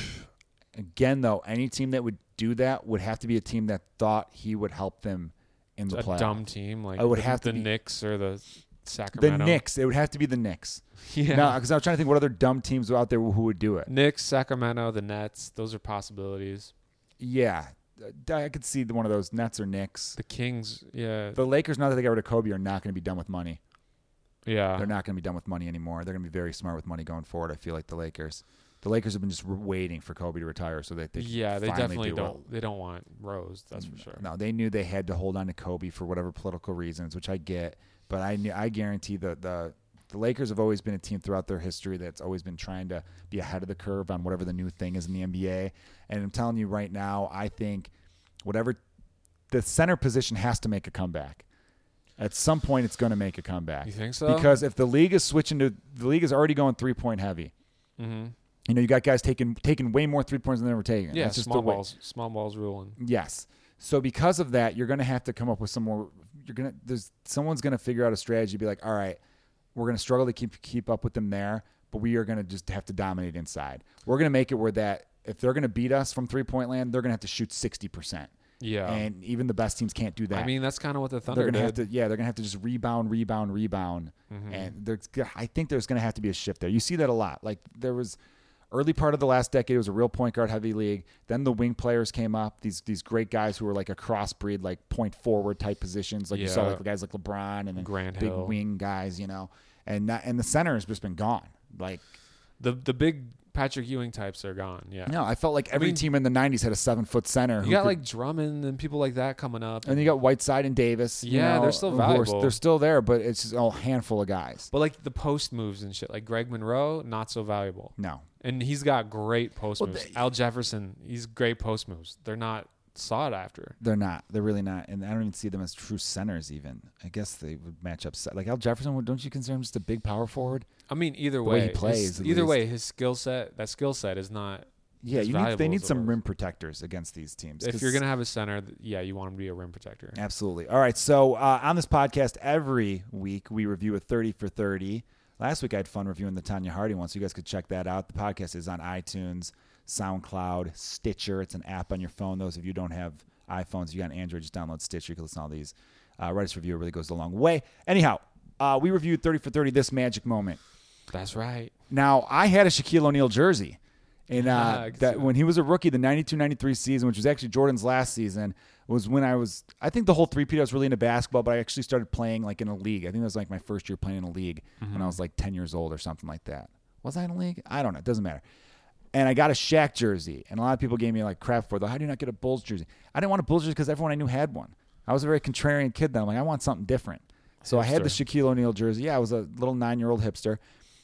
again though, any team that would do that would have to be a team that thought he would help them in the A playoffs. dumb team like I would the, have to the be- Knicks or the The Sacramento. Knicks. It would have to be the Knicks. Yeah. No, because I was trying to think what other dumb teams out there who would do it. Knicks, Sacramento, the Nets. Those are possibilities. Yeah, I could see the- one of those Nets or Knicks. The Kings. Yeah. The Lakers, now that they got rid of Kobe, are not going to be done with money. yeah. They're not going to be done with money anymore. They're going to be very smart with money going forward. I feel like the Lakers. The Lakers have been just re- waiting for Kobe to retire so that they yeah, they finally definitely do don't. it. They don't want Rose. That's for sure. No, they knew they had to hold on to Kobe for whatever political reasons, which I get. But I knew, I guarantee that the the Lakers have always been a team throughout their history that's always been trying to be ahead of the curve on whatever the new thing is in the N B A. And I'm telling you right now, I think whatever the center position has to make a comeback. At some point, it's going to make a comeback. You think so? Because if the league is switching to the league is already going three point heavy. Mm-hmm. You know, you got guys taking taking way more three points than they were taking. Yeah, That's just small the way. balls. Small balls ruling. Yes. So because of that, you're going to have to come up with some more. You're gonna there's someone's going to figure out a strategy. Be like, all right, we're going to struggle to keep keep up with them there, but we are going to just have to dominate inside. We're going to make it where that if they're going to beat us from three point land, they're going to have to shoot sixty percent. Yeah. And even the best teams can't do that. I mean, that's kind of what the Thunder they're going to did. have to. Yeah, they're going to have to just rebound, rebound, rebound. Mhm. And there's, I think there's going to have to be a shift there. You see that a lot. Like there was. Early part of the last decade, it was a real point guard heavy league. Then the wing players came up. These these great guys who were like a crossbreed, like point forward type positions. Like you saw Yeah. like the guys like LeBron and then Grant big Hill. wing guys, you know. And not, and the center has just been gone. Like The the big Patrick Ewing types are gone. Yeah. no, I felt like every mean, team in the nineties had a seven foot center. You who got could- like Drummond and people like that coming up. and you got Whiteside and Davis. you Yeah, know, they're still who are- valuable. they're still there, but it's just a handful of guys. But like the post moves and shit, like Greg Monroe, not so valuable. No, And he's got great post Well, moves. they- Al Jefferson, he's great post moves. They're not sought after. they're not. They're really not. And I don't even see them as true centers. Even I guess they would match up. Like Al Jefferson, don't you consider him just a big power forward? I mean, either The way, way he his- plays, at either least. way, his skill set, that skill set is not. Yeah, as you need, they valuable need as it some was. rim protectors against these teams. If 'cause- you're gonna have a center, th- yeah, you want him to be a rim protector. Absolutely. All right. So uh, on this podcast, every week we review a thirty for thirty. Last week I had fun reviewing the Tanya Harding one, so you guys could check that out. The podcast is on iTunes, SoundCloud, Stitcher. It's an app on your phone. Those of you who don't have iPhones, if you got an Android, just download Stitcher. You can listen to all these. Uh, write us a review. It really goes a long way. Anyhow, uh, we reviewed thirty for thirty, This Magic Moment. That's right. Now, I had a Shaquille O'Neal jersey. And Yeah, uh, I can see that that. when he was a rookie, the ninety-two ninety-three season, which was actually Jordan's last season, was when I was, I think the whole three-peat I was really into basketball, but I actually started playing like in a league. I think that was like my first year playing in a league when I was like ten years old or something like that. Was I in a league? I don't know. It doesn't matter. And I got a Shaq jersey, and a lot of people gave me like crap for it. Like, how do you not get a Bulls jersey? I didn't want a Bulls jersey because everyone I knew had one. I was a very contrarian kid then. I'm like, I want something different. So I had the Hipster. Shaquille O'Neal jersey. Yeah, I was a little nine-year-old hipster.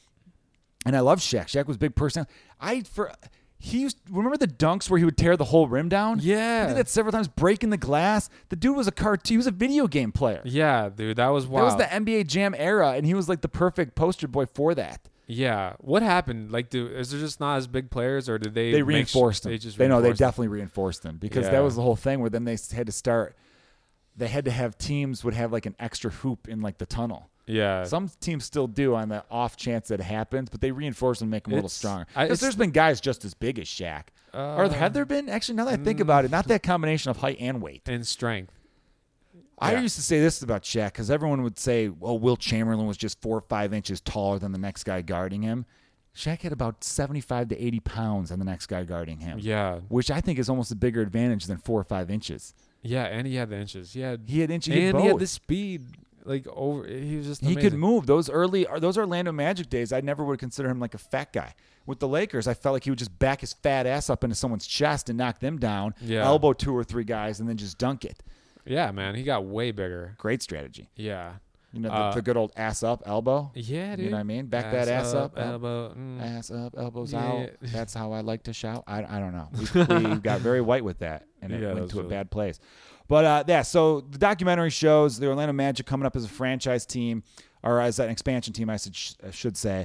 And I loved Shaq. Shaq was a big person. I for he used remember the dunks where he would tear the whole rim down? Yeah. He did that several times, breaking the glass. The dude was a cartoon. He was a video game player. Yeah, dude, that was That wild. was the N B A Jam era, and he was like the perfect poster boy for that. Yeah, what happened? Like, do is there just not as big players, or did they? They make reinforced sh- him. They just they know they reinforced him? definitely reinforced him because Yeah. that was the whole thing where then they had to start. they had to have teams would have like an extra hoop in like the tunnel. Yeah. Some teams still do on the off chance that it happens, but they reinforce and make them a little It's- stronger. I- Because it's- there's been guys just as big as Shaq. Uh, or have there been? Actually, now that I think about it, not that combination of height and weight. And strength. I Yeah. used to say this about Shaq because everyone would say, well, Will Chamberlain was just four or five inches taller than the next guy guarding him. Shaq had about seventy-five to eighty pounds on the next guy guarding him, Yeah. which I think is almost a bigger advantage than four or five inches. Yeah, and he had the inches. He had He had inches. He had and he had both. the speed. Like over, he was just He amazing. could move. Those early, those Orlando Magic days, I never would consider him like a fat guy. With the Lakers, I felt like he would just back his fat ass up into someone's chest and knock them down, Yeah. elbow two or three guys, and then just dunk it. Yeah, man, he got way bigger. Great strategy. Yeah. You know, the, Uh, the good old ass up, elbow. Yeah, dude. You know what I mean? Back that ass up. el- elbow. mm. Ass up, elbows Yeah. out. That's how I like to shout. I, I don't know. We, we got very white with that, and it Yeah, that went was to a really- bad place. But uh, yeah, so the documentary shows the Orlando Magic coming up as a franchise team, or as an expansion team, I should, I should say.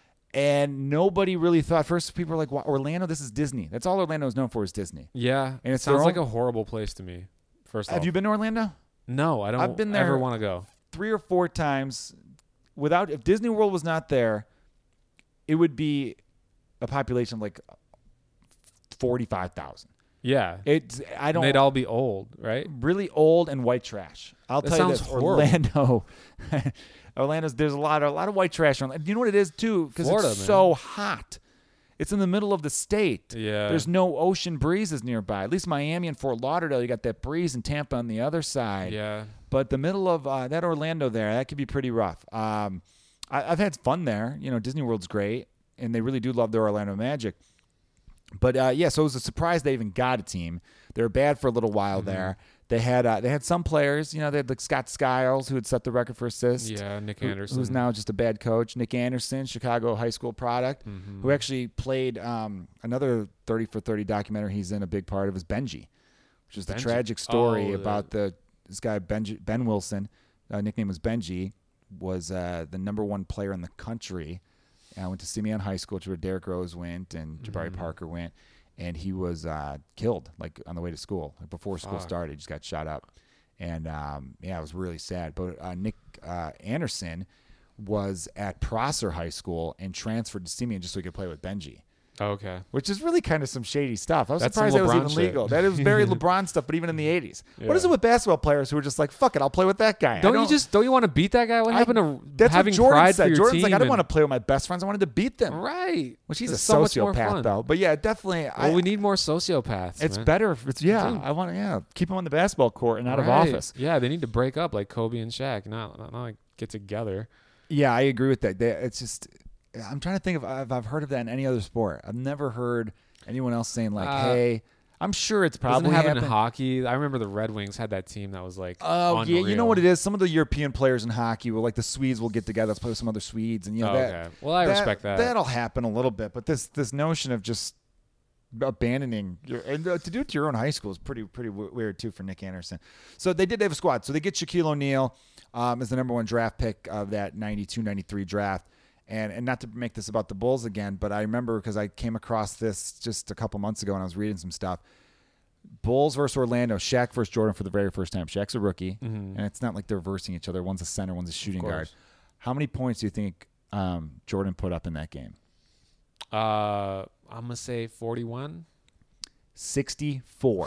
And nobody really thought. First, people were like, "Wow, Orlando, this is Disney. That's all Orlando is known for is Disney." Yeah, And it it's their sounds like own- a horrible place to me. First Have off, you been to Orlando? no, I don't. I've been ever there- want to go. Three or four times. Without, if Disney World was not there, it would be a population of like forty-five thousand. Yeah, It's I and don't. they'd all be old, right? really old and white trash. I'll That tell you sounds this, horrible. Orlando, Orlando's there's a lot of a lot of white trash. On, do you know what it is too? Because Florida, it's man. so hot. It's in the middle of the state. Yeah. There's no ocean breezes nearby. At least Miami and Fort Lauderdale, you got that breeze, and Tampa on the other side. Yeah, But the middle of uh, that Orlando there, that could be pretty rough. Um, I, I've had fun there. You know, Disney World's great, and they really do love their Orlando Magic. But uh, yeah, so it was a surprise they even got a team. They were bad for a little while Mm-hmm. there. They had uh, they had some players. You know, they had like Scott Skiles, who had set the record for assists. yeah. Nick who- Anderson, who's now just a bad coach. Nick Anderson, Chicago high school product, Mm-hmm. who actually played um, another thirty for thirty documentary he's in a big part of is Benji, which is the Benji. tragic story Oh, the- about the this guy Benji, Ben Wilson, uh, nickname was Benji, was uh, the number one player in the country. I went to Simeon High School, which is where Derrick Rose went and Jabari Mm-hmm. Parker went, and he was uh, killed like on the way to school, like before school Fuck. started. He just got shot up. And um, yeah, it was really sad. But uh, Nick uh, Anderson was at Prosser High School and transferred to Simeon just so he could play with Benji, okay. which is really kind of some shady stuff. I was That's some surprised that was LeBron even shit. legal. That is very LeBron stuff, but even in the eighties. What Yeah. is it with basketball players who are just like, fuck it, I'll play with that guy? I Don't, you just don't you want to beat that guy? What I- happened to That's having what Jordan pride said. for your Jordan's team? like, I didn't and- want to play with my best friends. I wanted to beat them. Right. Which he's It's a so much more sociopath, fun. though. But yeah, definitely. Well, I, we need more sociopaths. it's man. better if it's, yeah, Dude. I want to, yeah, keep him on the basketball court and out of Right. office. Yeah, they need to break up like Kobe and Shaq, not not, not like get together. Yeah, I agree with that. They, it's just, I'm trying to think if I've, I've heard of that in any other sport. I've never heard anyone else saying like, Uh, "Hey," I'm sure it's probably Doesn't happen in happened. hockey. I remember the Red Wings had that team that was like, Oh yeah, you know unreal. what it is. Some of the European players in hockey will like the Swedes will get together. Let's play with some other Swedes, and you know Oh, that. okay. Well, I respect that. That'll happen a little bit, but this this notion of just abandoning your and uh, to do it to your own high school is pretty pretty w- weird too for Nick Anderson. So they did have a squad. So they get Shaquille O'Neal um, as the number one draft pick of that ninety-two ninety-three draft. And and not to make this about the Bulls again, but I remember because I came across this just a couple months ago when I was reading some stuff. Bulls versus Orlando, Shaq versus Jordan for the very first time. Shaq's a rookie, Mhm. and it's not like they're versing each other. One's a center, one's a shooting guard. course. How many points do you think um, Jordan put up in that game? Uh, I'm gonna say forty-one. sixty-four.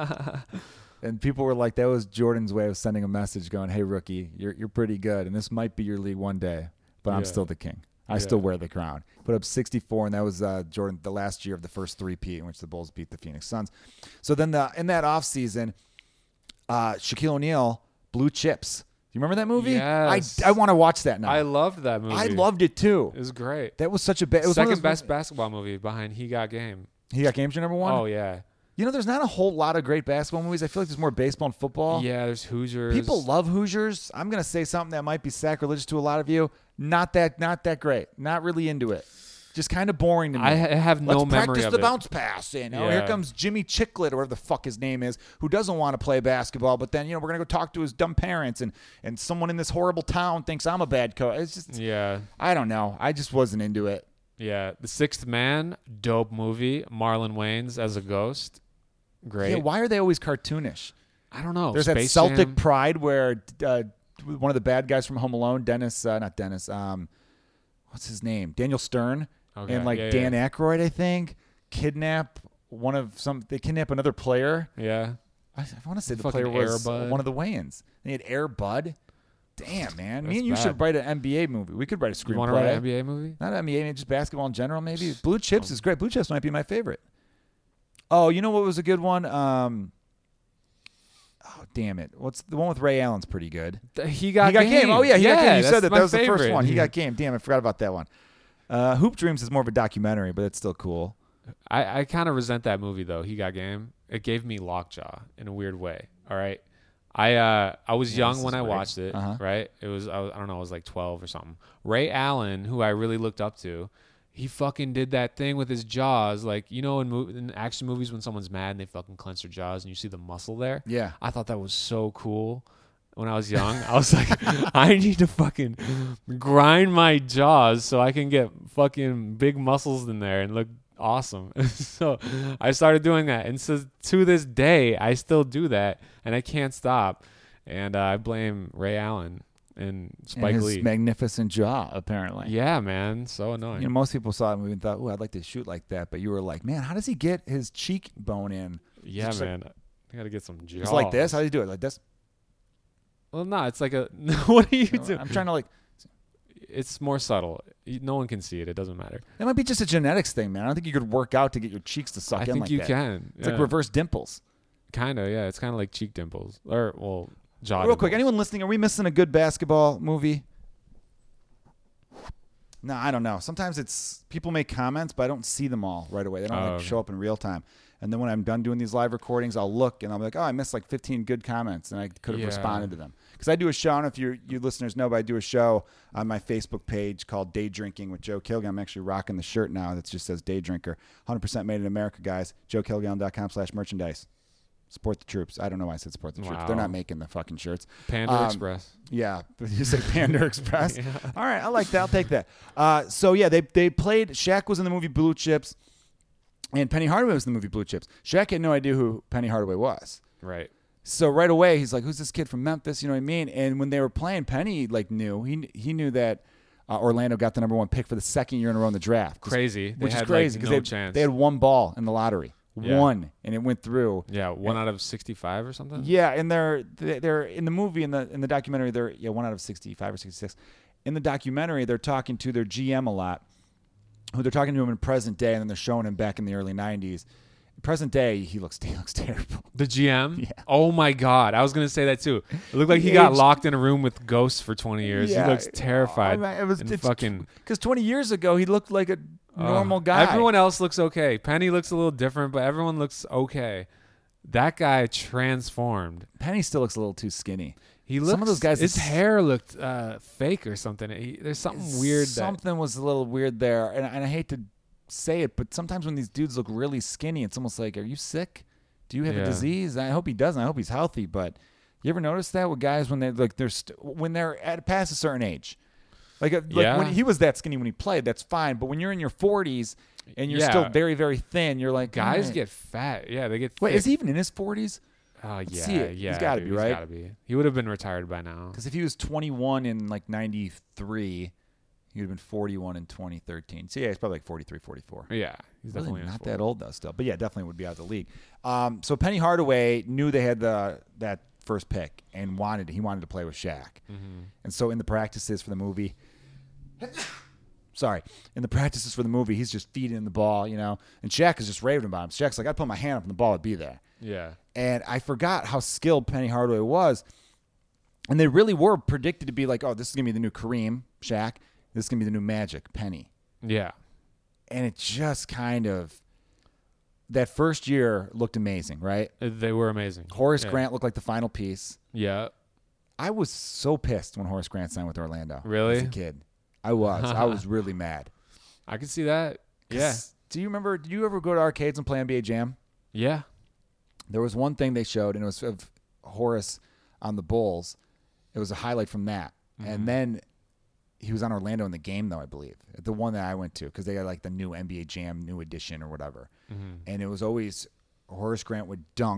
And people were like, that was Jordan's way of sending a message going, hey, rookie, you're you're pretty good, and this might be your league one day, but I'm Yeah. still the king. I Yeah. still wear the crown. Put up sixty-four, and that was uh, Jordan the last year of the first three-peat in which the Bulls beat the Phoenix Suns. So then the in that offseason, uh, Shaquille O'Neal, Blue Chips. Do you remember that movie? Yes. I, I want to watch that now. I loved that movie. I loved it too. It was great. That was such a bad. It was one of Second those best basketball movie behind He Got Game. He Got Game Show number one. Oh yeah. You know, there's not a whole lot of great basketball movies. I feel like there's more baseball and football. Yeah, there's Hoosiers. People love Hoosiers. I'm gonna say something that might be sacrilegious to a lot of you. Not that, not that great. Not really into it. Just kind of boring to me. I ha- have no Let's memory practice of the it. bounce pass. And oh, here Yeah. comes Jimmy Chiclet or whatever the fuck his name is, who doesn't want to play basketball. But then you know we're gonna go talk to his dumb parents, and and someone in this horrible town thinks I'm a bad coach. It's just Yeah. I don't know. I just wasn't into it. Yeah. The Sixth Man, dope movie. Marlon Wayans as a ghost. Great. Yeah, why are they always cartoonish? I don't know. There's that Space Celtic Jam? Pride where uh, one of the bad guys from Home Alone, Dennis, uh, not Dennis, um, what's his name? Daniel Stern Okay, and like yeah, Dan yeah. Aykroyd, I think, kidnap one of some. They kidnap another player. Yeah. I, I want to say the Fucking player was Air Bud. one of the Wayans. They had Air Bud. Damn, man. Me That's and you bad. should write an N B A movie. We could write a screenplay. You want to write an N B A movie? Not N B A, maybe just basketball in general, maybe. Blue Chips Oh. is great. Blue Chips might be my favorite. Oh, you know what was a good one? Um, oh, damn it. What's the one with Ray Allen's pretty good. Th- He got, he got game. Oh, yeah, he got game. You that's said that. my That was the first favorite. one. He got game. Damn, I forgot about that one. Uh, Hoop Dreams is more of a documentary, but it's still cool. I, I kind of resent that movie though. He got game. It gave me lockjaw in a weird way. All right. I uh I was Yeah, this young when is I weird. watched it. Uh-huh. Right. It was I, was I don't know. I was like twelve or something. Ray Allen, who I really looked up to, he fucking did that thing with his jaws, like you know in, mo- in action movies when someone's mad and they fucking clench their jaws and you see the muscle there. Yeah. I thought that was so cool. When I was young, I was like, I need to fucking grind my jaws so I can get fucking big muscles in there and look awesome. So I started doing that. And so to this day, I still do that and I can't stop. And uh, I blame Ray Allen and Spike and his Lee. magnificent jaw, apparently. Yeah, man. So annoying. You know, most people saw the movie and thought, "Oh, I'd like to shoot like that." But you were like, "Man, how does he get his cheekbone in?" yeah, just like- man. I got to get some jaws. It's like this. How do you do it? Like this? Well, no, it's like a. What do you You know, do? I'm trying to like. It's more subtle. You- No one can see it. It doesn't matter. That might be just a genetics thing, man. I don't think you could work out to get your cheeks to suck I in think like you that. can. It's yeah. like reverse dimples. Kind of, yeah. It's kind of like cheek dimples, or well, jaw. Real quick, dimples. anyone listening? Are we missing a good basketball movie? No, I don't know. Sometimes it's people make comments, but I don't see them all right away. They don't Oh, like okay. show up in real time. And then when I'm done doing these live recordings, I'll look and I'm like, oh, I missed like fifteen good comments, and I could have Yeah. responded to them. Because I do a show. I don't know if you you listeners know, but I do a show on my Facebook page called Day Drinking with Joe Kilgallen. I'm actually rocking the shirt now that just says Day Drinker. one hundred percent made in America, guys. joe kilgallen dot com slash merchandise. Support the troops. I don't know why I said support the troops. They're Wow. not making the fucking shirts. Panda Um, Express. Yeah, you say Panda Express. Yeah. All right, I like that. I'll take that. Uh, so yeah, they they played. Shaq was in the movie Blue Chips, and Penny Hardaway was in the movie Blue Chips. Shaq had no idea who Penny Hardaway was. Right. So right away he's like, "Who's this kid from Memphis?" You know what I mean? And when they were playing, Penny like knew he he knew that uh, Orlando got the number one pick for the second year in a row in the draft. Crazy. They which had is crazy like, because no they, chance. they had one ball in the lottery, Yeah. one, and it went through. yeah, one out of sixty-five or something. Yeah, and they're they're in the movie in the in the documentary. They're yeah one out of sixty-five or sixty-six. In the documentary, they're talking to their G M a lot, who they're talking to him in present day, and then they're showing him back in the early nineties. Present day, he looks he looks terrible. The G M. Yeah. Oh my God, I was gonna say that too. It looked like he He got aged- locked in a room with ghosts for twenty years. Yeah. He looks terrified. Oh, man, it was and it's fucking because twenty years ago he looked like a uh, normal guy. Everyone else looks okay. Penny looks a little different, but everyone looks okay. That guy transformed. Penny still looks a little too skinny. He looks. Some of those guys, his it's- hair looked uh, fake or something. He, there's something weird. That, Something was a little weird there, and, and I hate to say it, but sometimes when these dudes look really skinny, it's almost like, are you sick? Do you have Yeah. a disease? I hope he doesn't. I hope he's healthy. But you ever notice that with guys when they like they're st- when they're at past a certain age, like, uh, like Yeah. when he was that skinny when he played, that's fine. But when you're in your forties and you're Yeah. still very very thin, you're like, guys "All right." get fat. Yeah, they get. Wait, thick. is he even in his forties? Oh yeah, see it. He's yeah. gotta dude, be, right? He's gotta be. He would have been retired by now. Because if he was twenty-one in like ninety-three, he would have been forty-one in twenty thirteen. So yeah, he's probably like forty-three, forty-four. Yeah, he's Really definitely in his not forties. that old though, still. But yeah, definitely would be out of the league. Um, so Penny Hardaway knew they had the that first pick and wanted he wanted to play with Shaq. Mm-hmm. And so in the practices for the movie, sorry, in the practices for the movie, he's just feeding the ball, you know, and Shaq is just raving about him. Shaq's like, I'd put my hand up and the ball would be there. Yeah. And I forgot how skilled Penny Hardaway was. And they really were predicted to be like, oh, this is going to be the new Kareem, Shaq. This is going to be the new Magic, Penny. Yeah. And it just kind of, that first year looked amazing, right? Uh, They were amazing. Horace yeah. Grant looked like the final piece. Yeah. I was so pissed when Horace Grant signed with Orlando. Really? As a kid. I was. I was really mad. I can see that. Yeah. 'Cause Do you remember, did you ever go to arcades and play N B A Jam? Yeah. There was one thing they showed, and it was of Horace on the Bulls. It was a highlight from that. Mm-hmm. And then he was on Orlando in the game, though, I believe. The one that I went to, because they got like the new N B A Jam, new edition or whatever. Mm-hmm. And it was always Horace Grant would dunk,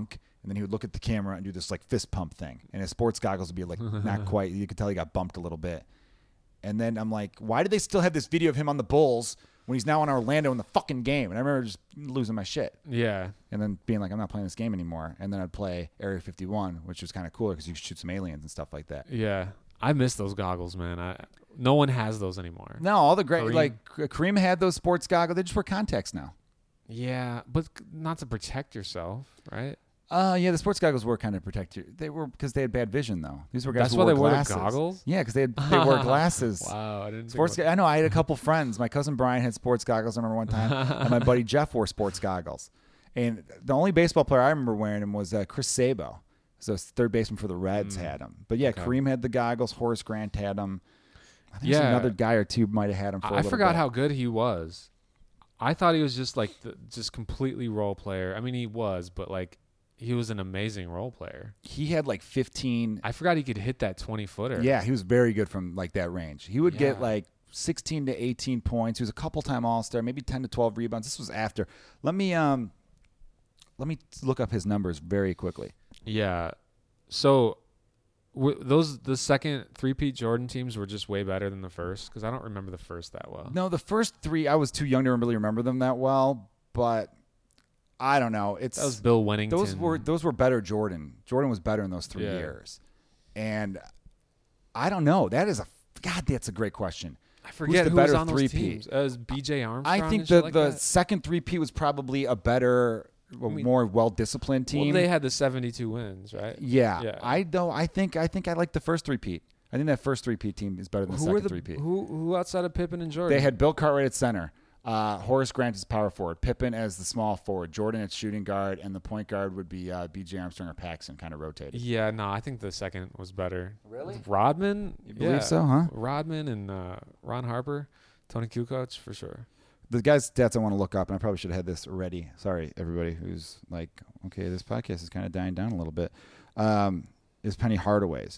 And then he would look at the camera and do this like fist pump thing. And his sports goggles would be like not quite. You could tell he got bumped a little bit. And then I'm like, why do they still have this video of him on the Bulls when he's now in Orlando in the fucking game? And I remember just losing my shit. Yeah. And then being like, I'm not playing this game anymore. And then I'd play Area fifty-one, which was kind of cooler because you could shoot some aliens and stuff like that. Yeah. I miss those goggles, man. I no one has those anymore. No, all the great Kareem. like Kareem had those sports goggles. They just wear contacts now. Yeah, but not to protect yourself, right? Uh, yeah, the sports goggles were kind of protect you. They were because they had bad vision though. These were guys That's who why wore they wore the glasses. goggles? Yeah, because they had they wore glasses. Wow, I didn't. Sports. Think I know. I had a couple friends. My cousin Brian had sports goggles. I remember one time, and my buddy Jeff wore sports goggles. And the only baseball player I remember wearing them was uh, Chris Sabo. So third baseman for the Reds Mm. had them. But yeah, Okay. Kareem had the goggles. Horace Grant had them. I think Yeah. there's another guy or two might have had them. For a I little forgot bit. how good he was. I thought he was just like the, just completely role player. I mean, he was, but like he was an amazing role player. he had like fifteen. I forgot he could hit that twenty footer. Yeah, he was very good from like that range. He would get Yeah. like sixteen to eighteen points. He was a couple time All-Star, maybe ten to twelve rebounds. This was after. Let me um let me look up his numbers very quickly. Yeah. So w- those the second three-peat Jordan teams were just way better than the first because I don't remember the first that well. No, the first three I was too young to really remember them that well, but I don't know. It's That was Bill Wennington. those were those were better Jordan. Jordan was better in those three Yeah. years. And I don't know. That is a God, that's a great question. I forget the who was better on those three-peat? teams. Uh, it was B J Armstrong. I think and shit the like the that? second three-peat was probably a better, a mean- more well-disciplined team. Well, they had the seventy-two wins, right? Yeah, Yeah. I though I think I think I like the first three-peat. I think that first three-peat team is better than the Who were second the three-peat. who who outside of Pippen and Jordan? They had Bill Cartwright at center, uh, Horace Grant as power forward, Pippen as the small forward, Jordan at shooting guard, and the point guard would be uh, B J Armstrong or Paxson, kind of rotated. Yeah, no, I think the second was better. Really? Rodman? You believe yeah. so, huh? Rodman and uh, Ron Harper, Tony Kukoc for sure. The guy's stats I want to look up, and I probably should have had this ready. Sorry, everybody who's like, okay, this podcast is kind of dying down a little bit. Um, is Penny Hardaway's.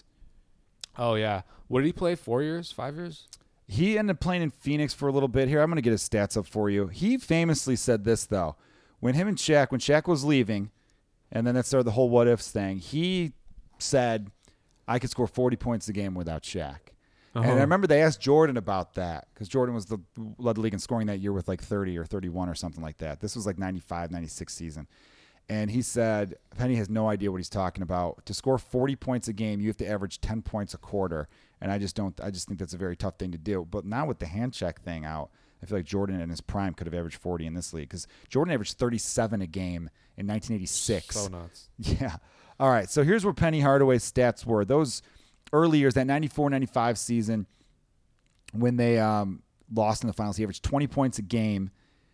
Oh yeah, what did he play? Four years? Five years? He ended up playing in Phoenix for a little bit. Here, I'm going to get his stats up for you. He famously said this, though. When him and Shaq, when Shaq was leaving, and then that started the whole what ifs thing, he said, I could score forty points a game without Shaq. And I Uh-huh. remember they asked Jordan about that because Jordan was the led the league in scoring that year with like thirty or thirty-one or something like that. This was like ninety-five, ninety-six season. And he said, Penny has no idea what he's talking about. To score forty points a game, you have to average ten points a quarter. And I just don't, I just think that's a very tough thing to do. But now with the hand check thing out, I feel like Jordan in his prime could have averaged forty in this league because Jordan averaged thirty-seven a game in nineteen eighty-six. So nuts. Yeah. All right. So here's where Penny Hardaway's stats were. Those early years, that ninety-four ninety-five season, when they um, lost in the finals, he averaged twenty points a game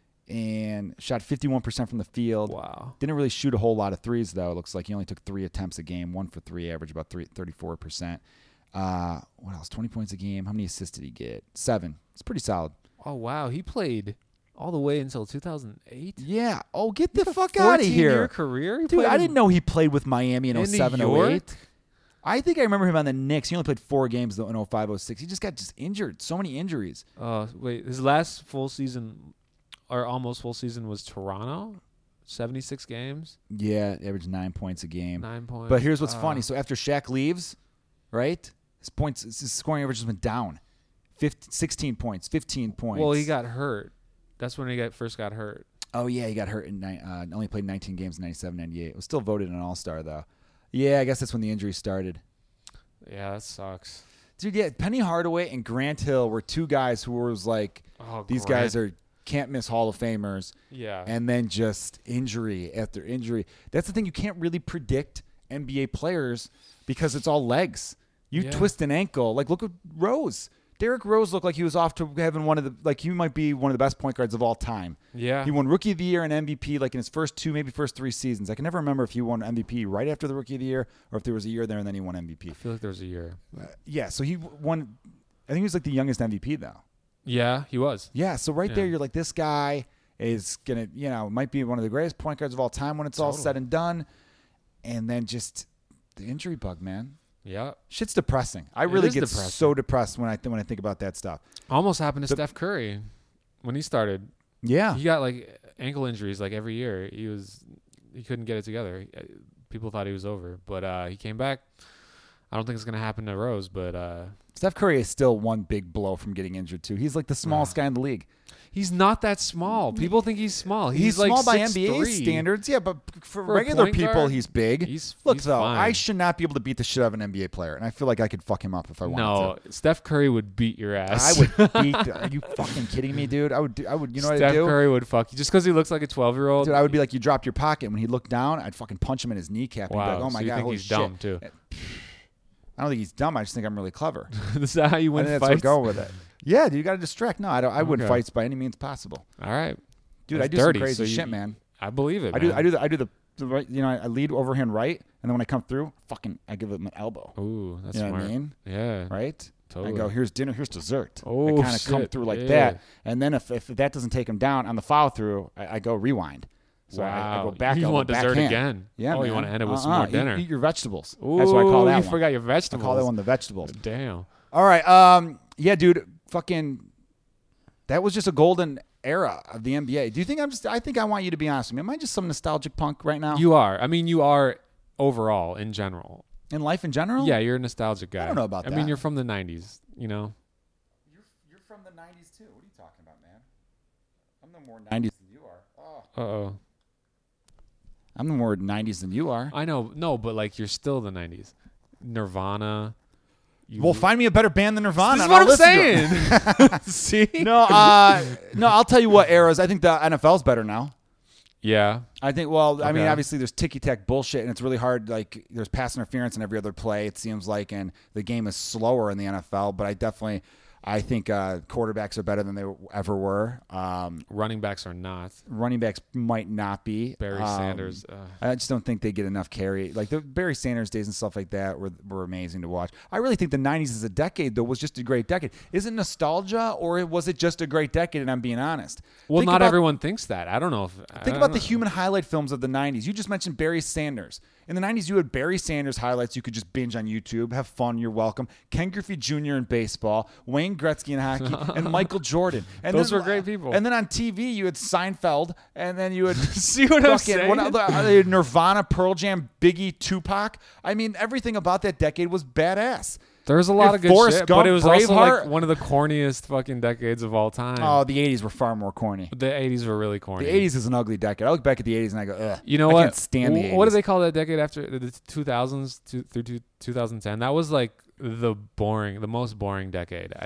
and shot fifty-one percent from the field. Wow. Didn't really shoot a whole lot of threes, though. It looks like he only took three attempts a game, one for three, average about three, thirty-four percent. Uh, what else? twenty points a game. How many assists did he get? Seven. It's pretty solid. Oh wow, he played all the way until two thousand eight. Yeah. Oh, get the fuck out of fourteen-year here. career. He Dude, played I in- didn't know he played with Miami in in oh seven New oh York? eight. I think I remember him on the Knicks. He only played four games though in oh five oh six. He just got just injured. So many injuries. Uh, wait, his last full season, or almost full season, was Toronto, seventy-six games, Yeah, averaged nine points a game. nine points. But here's what's Uh, funny. So after Shaq leaves, right, his points, his scoring average has been down. fifteen, sixteen points, fifteen points. Well, he got hurt. That's when he got first got hurt. Oh, yeah, he got hurt and uh, only played nineteen games in ninety-seven ninety-eight. Was still voted an all-star, though. Yeah, I guess that's when the injury started. Yeah, that sucks. Dude, yeah, Penny Hardaway and Grant Hill were two guys who was like, Oh, these Grant. guys are can't miss Hall of Famers. Yeah. And then just injury after injury. That's the thing. You can't really predict N B A players because it's all legs. You Yeah. twist an ankle. Like, look at Rose. Derrick Rose looked like he was off to having one of the, like, he might be one of the best point guards of all time. yeah. He won Rookie of the Year and M V P like in his first two, maybe first three seasons. I can never remember if he won M V P right after the Rookie of the Year or if there was a year there and then he won M V P. I feel like there was a year. Uh, yeah, so he won, I think he was like the youngest M V P, though. Yeah, he was. Yeah, so right there, Yeah. you're like, this guy is going to, you know, might be one of the greatest point guards of all time when it's all Totally. said and done. And then just the injury bug, man. Yeah. Shit's depressing. I really is get depressing. so depressed when I th- when I think about that stuff. Almost happened to The- Steph Curry when he started. Yeah. He got like ankle injuries like every year. He was he couldn't get it together. people thought he was over, but uh, he came back. I don't think it's gonna happen to Rose, but uh, Steph Curry is still one big blow from getting injured too. He's like the smallest guy in the league. he's not that small. People think he's small. He's, He's, like small by six N B A three. standards, yeah, but for, For a regular point people, guard, he's big. He's Look, he's though, fine. I should not be able to beat the shit out of an N B A player, and I feel like I could fuck him up if I wanted No, to. Steph Curry would beat your ass. I would beat. Are you fucking kidding me, dude? I would. Do, I would. You know what Steph I'd do? Curry would fuck you just because he looks like a twelve-year-old. Dude, I would be like, you dropped your pocket. When he looked down, I'd fucking punch him in his kneecap. Wow, And be like, oh my so you god, think holy he's shit. dumb too? I don't think he's dumb. I just think I'm really clever. Is that how you I win think that's fights? where we're going with it. Yeah, dude, you got to distract. No, I don't. I wouldn't Okay. fights by any means possible. All right, Dude, That's I do dirty, some crazy so you- shit, man. I believe it. I do. man. I do. The, I do the, the right. You know, I lead overhand right, and then when I come through, fucking, I give him an elbow. Ooh, that's you know smart. what I mean? Yeah, Right? totally. I go, here's dinner, here's dessert. Oh, I kind of come shit. through like Yeah. that, and then if, if that doesn't take him down on the follow through, I, I go rewind. So wow. I, I go back. You elbow, want dessert backhand. again? Yeah. Oh, man. you want to end it with some Uh-uh. more Eat- dinner? Eat, your vegetables. Ooh, That's what I call that you one. forgot your I vegetables. call that one the vegetables. Damn. All right. Um. Yeah, dude. Fucking. That was just a golden era of the N B A. Do you think I'm just? I think I want you to be honest with me. Am I just some nostalgic punk right now? You are. I mean, you are overall in general. in life in general? Yeah, you're a nostalgic guy. I don't know about I that. mean, you're from the nineties. You know. You're you're from the nineties too. What are you talking about, man? I'm no more nineties than you are. Oh. Uh oh. I'm no more nineties than you are. I know. No, but like you're still the nineties. Nirvana. You, Well, find me a better band than Nirvana. This is and what I'll I'm listen to it. saying. See? No, uh, no. I'll tell you what eras. I think the N F L's better now. Yeah. I think. Well, I mean, Okay. obviously there's ticky tack bullshit, and it's really hard. Like there's pass interference in every other play. It seems like, and the game is slower in the N F L. But I definitely, I think uh, quarterbacks are better than they ever were. Um, Running backs are not. running backs might not be. Barry Um, Sanders. Uh, I just don't think they get enough carry. Like the Barry Sanders days and stuff like that were were amazing to watch. I really think the nineties as a decade though was just a great decade. Is it nostalgia or was it just a great decade? And I'm being honest. well, Think not about- everyone thinks that. I don't know if. I Think don't about the know. human highlight films of the nineties. You just mentioned Barry Sanders. In the nineties, you had Barry Sanders highlights you could just binge on YouTube, have fun, you're welcome. Ken Griffey Junior in baseball, Wayne Gretzky in hockey, and Michael Jordan. And Those then- were great people. And then on T V, you had Seinfeld, and then you had See what I'm fucking saying? what other- uh, Nirvana, Pearl Jam, Biggie, Tupac. I mean, everything about that decade was badass. There's a lot Your of good Forrest shit, Gump, but it was also Braveheart. like one of the corniest fucking decades of all time. Oh, the eighties were far more corny. The eighties were really corny. The eighties is an ugly decade. I look back at the eighties and I go, ugh. You know I what? can't stand the W- What do eighties. they call that decade after the two thousands to, through to two thousand ten? That was like the boring, the most boring decade.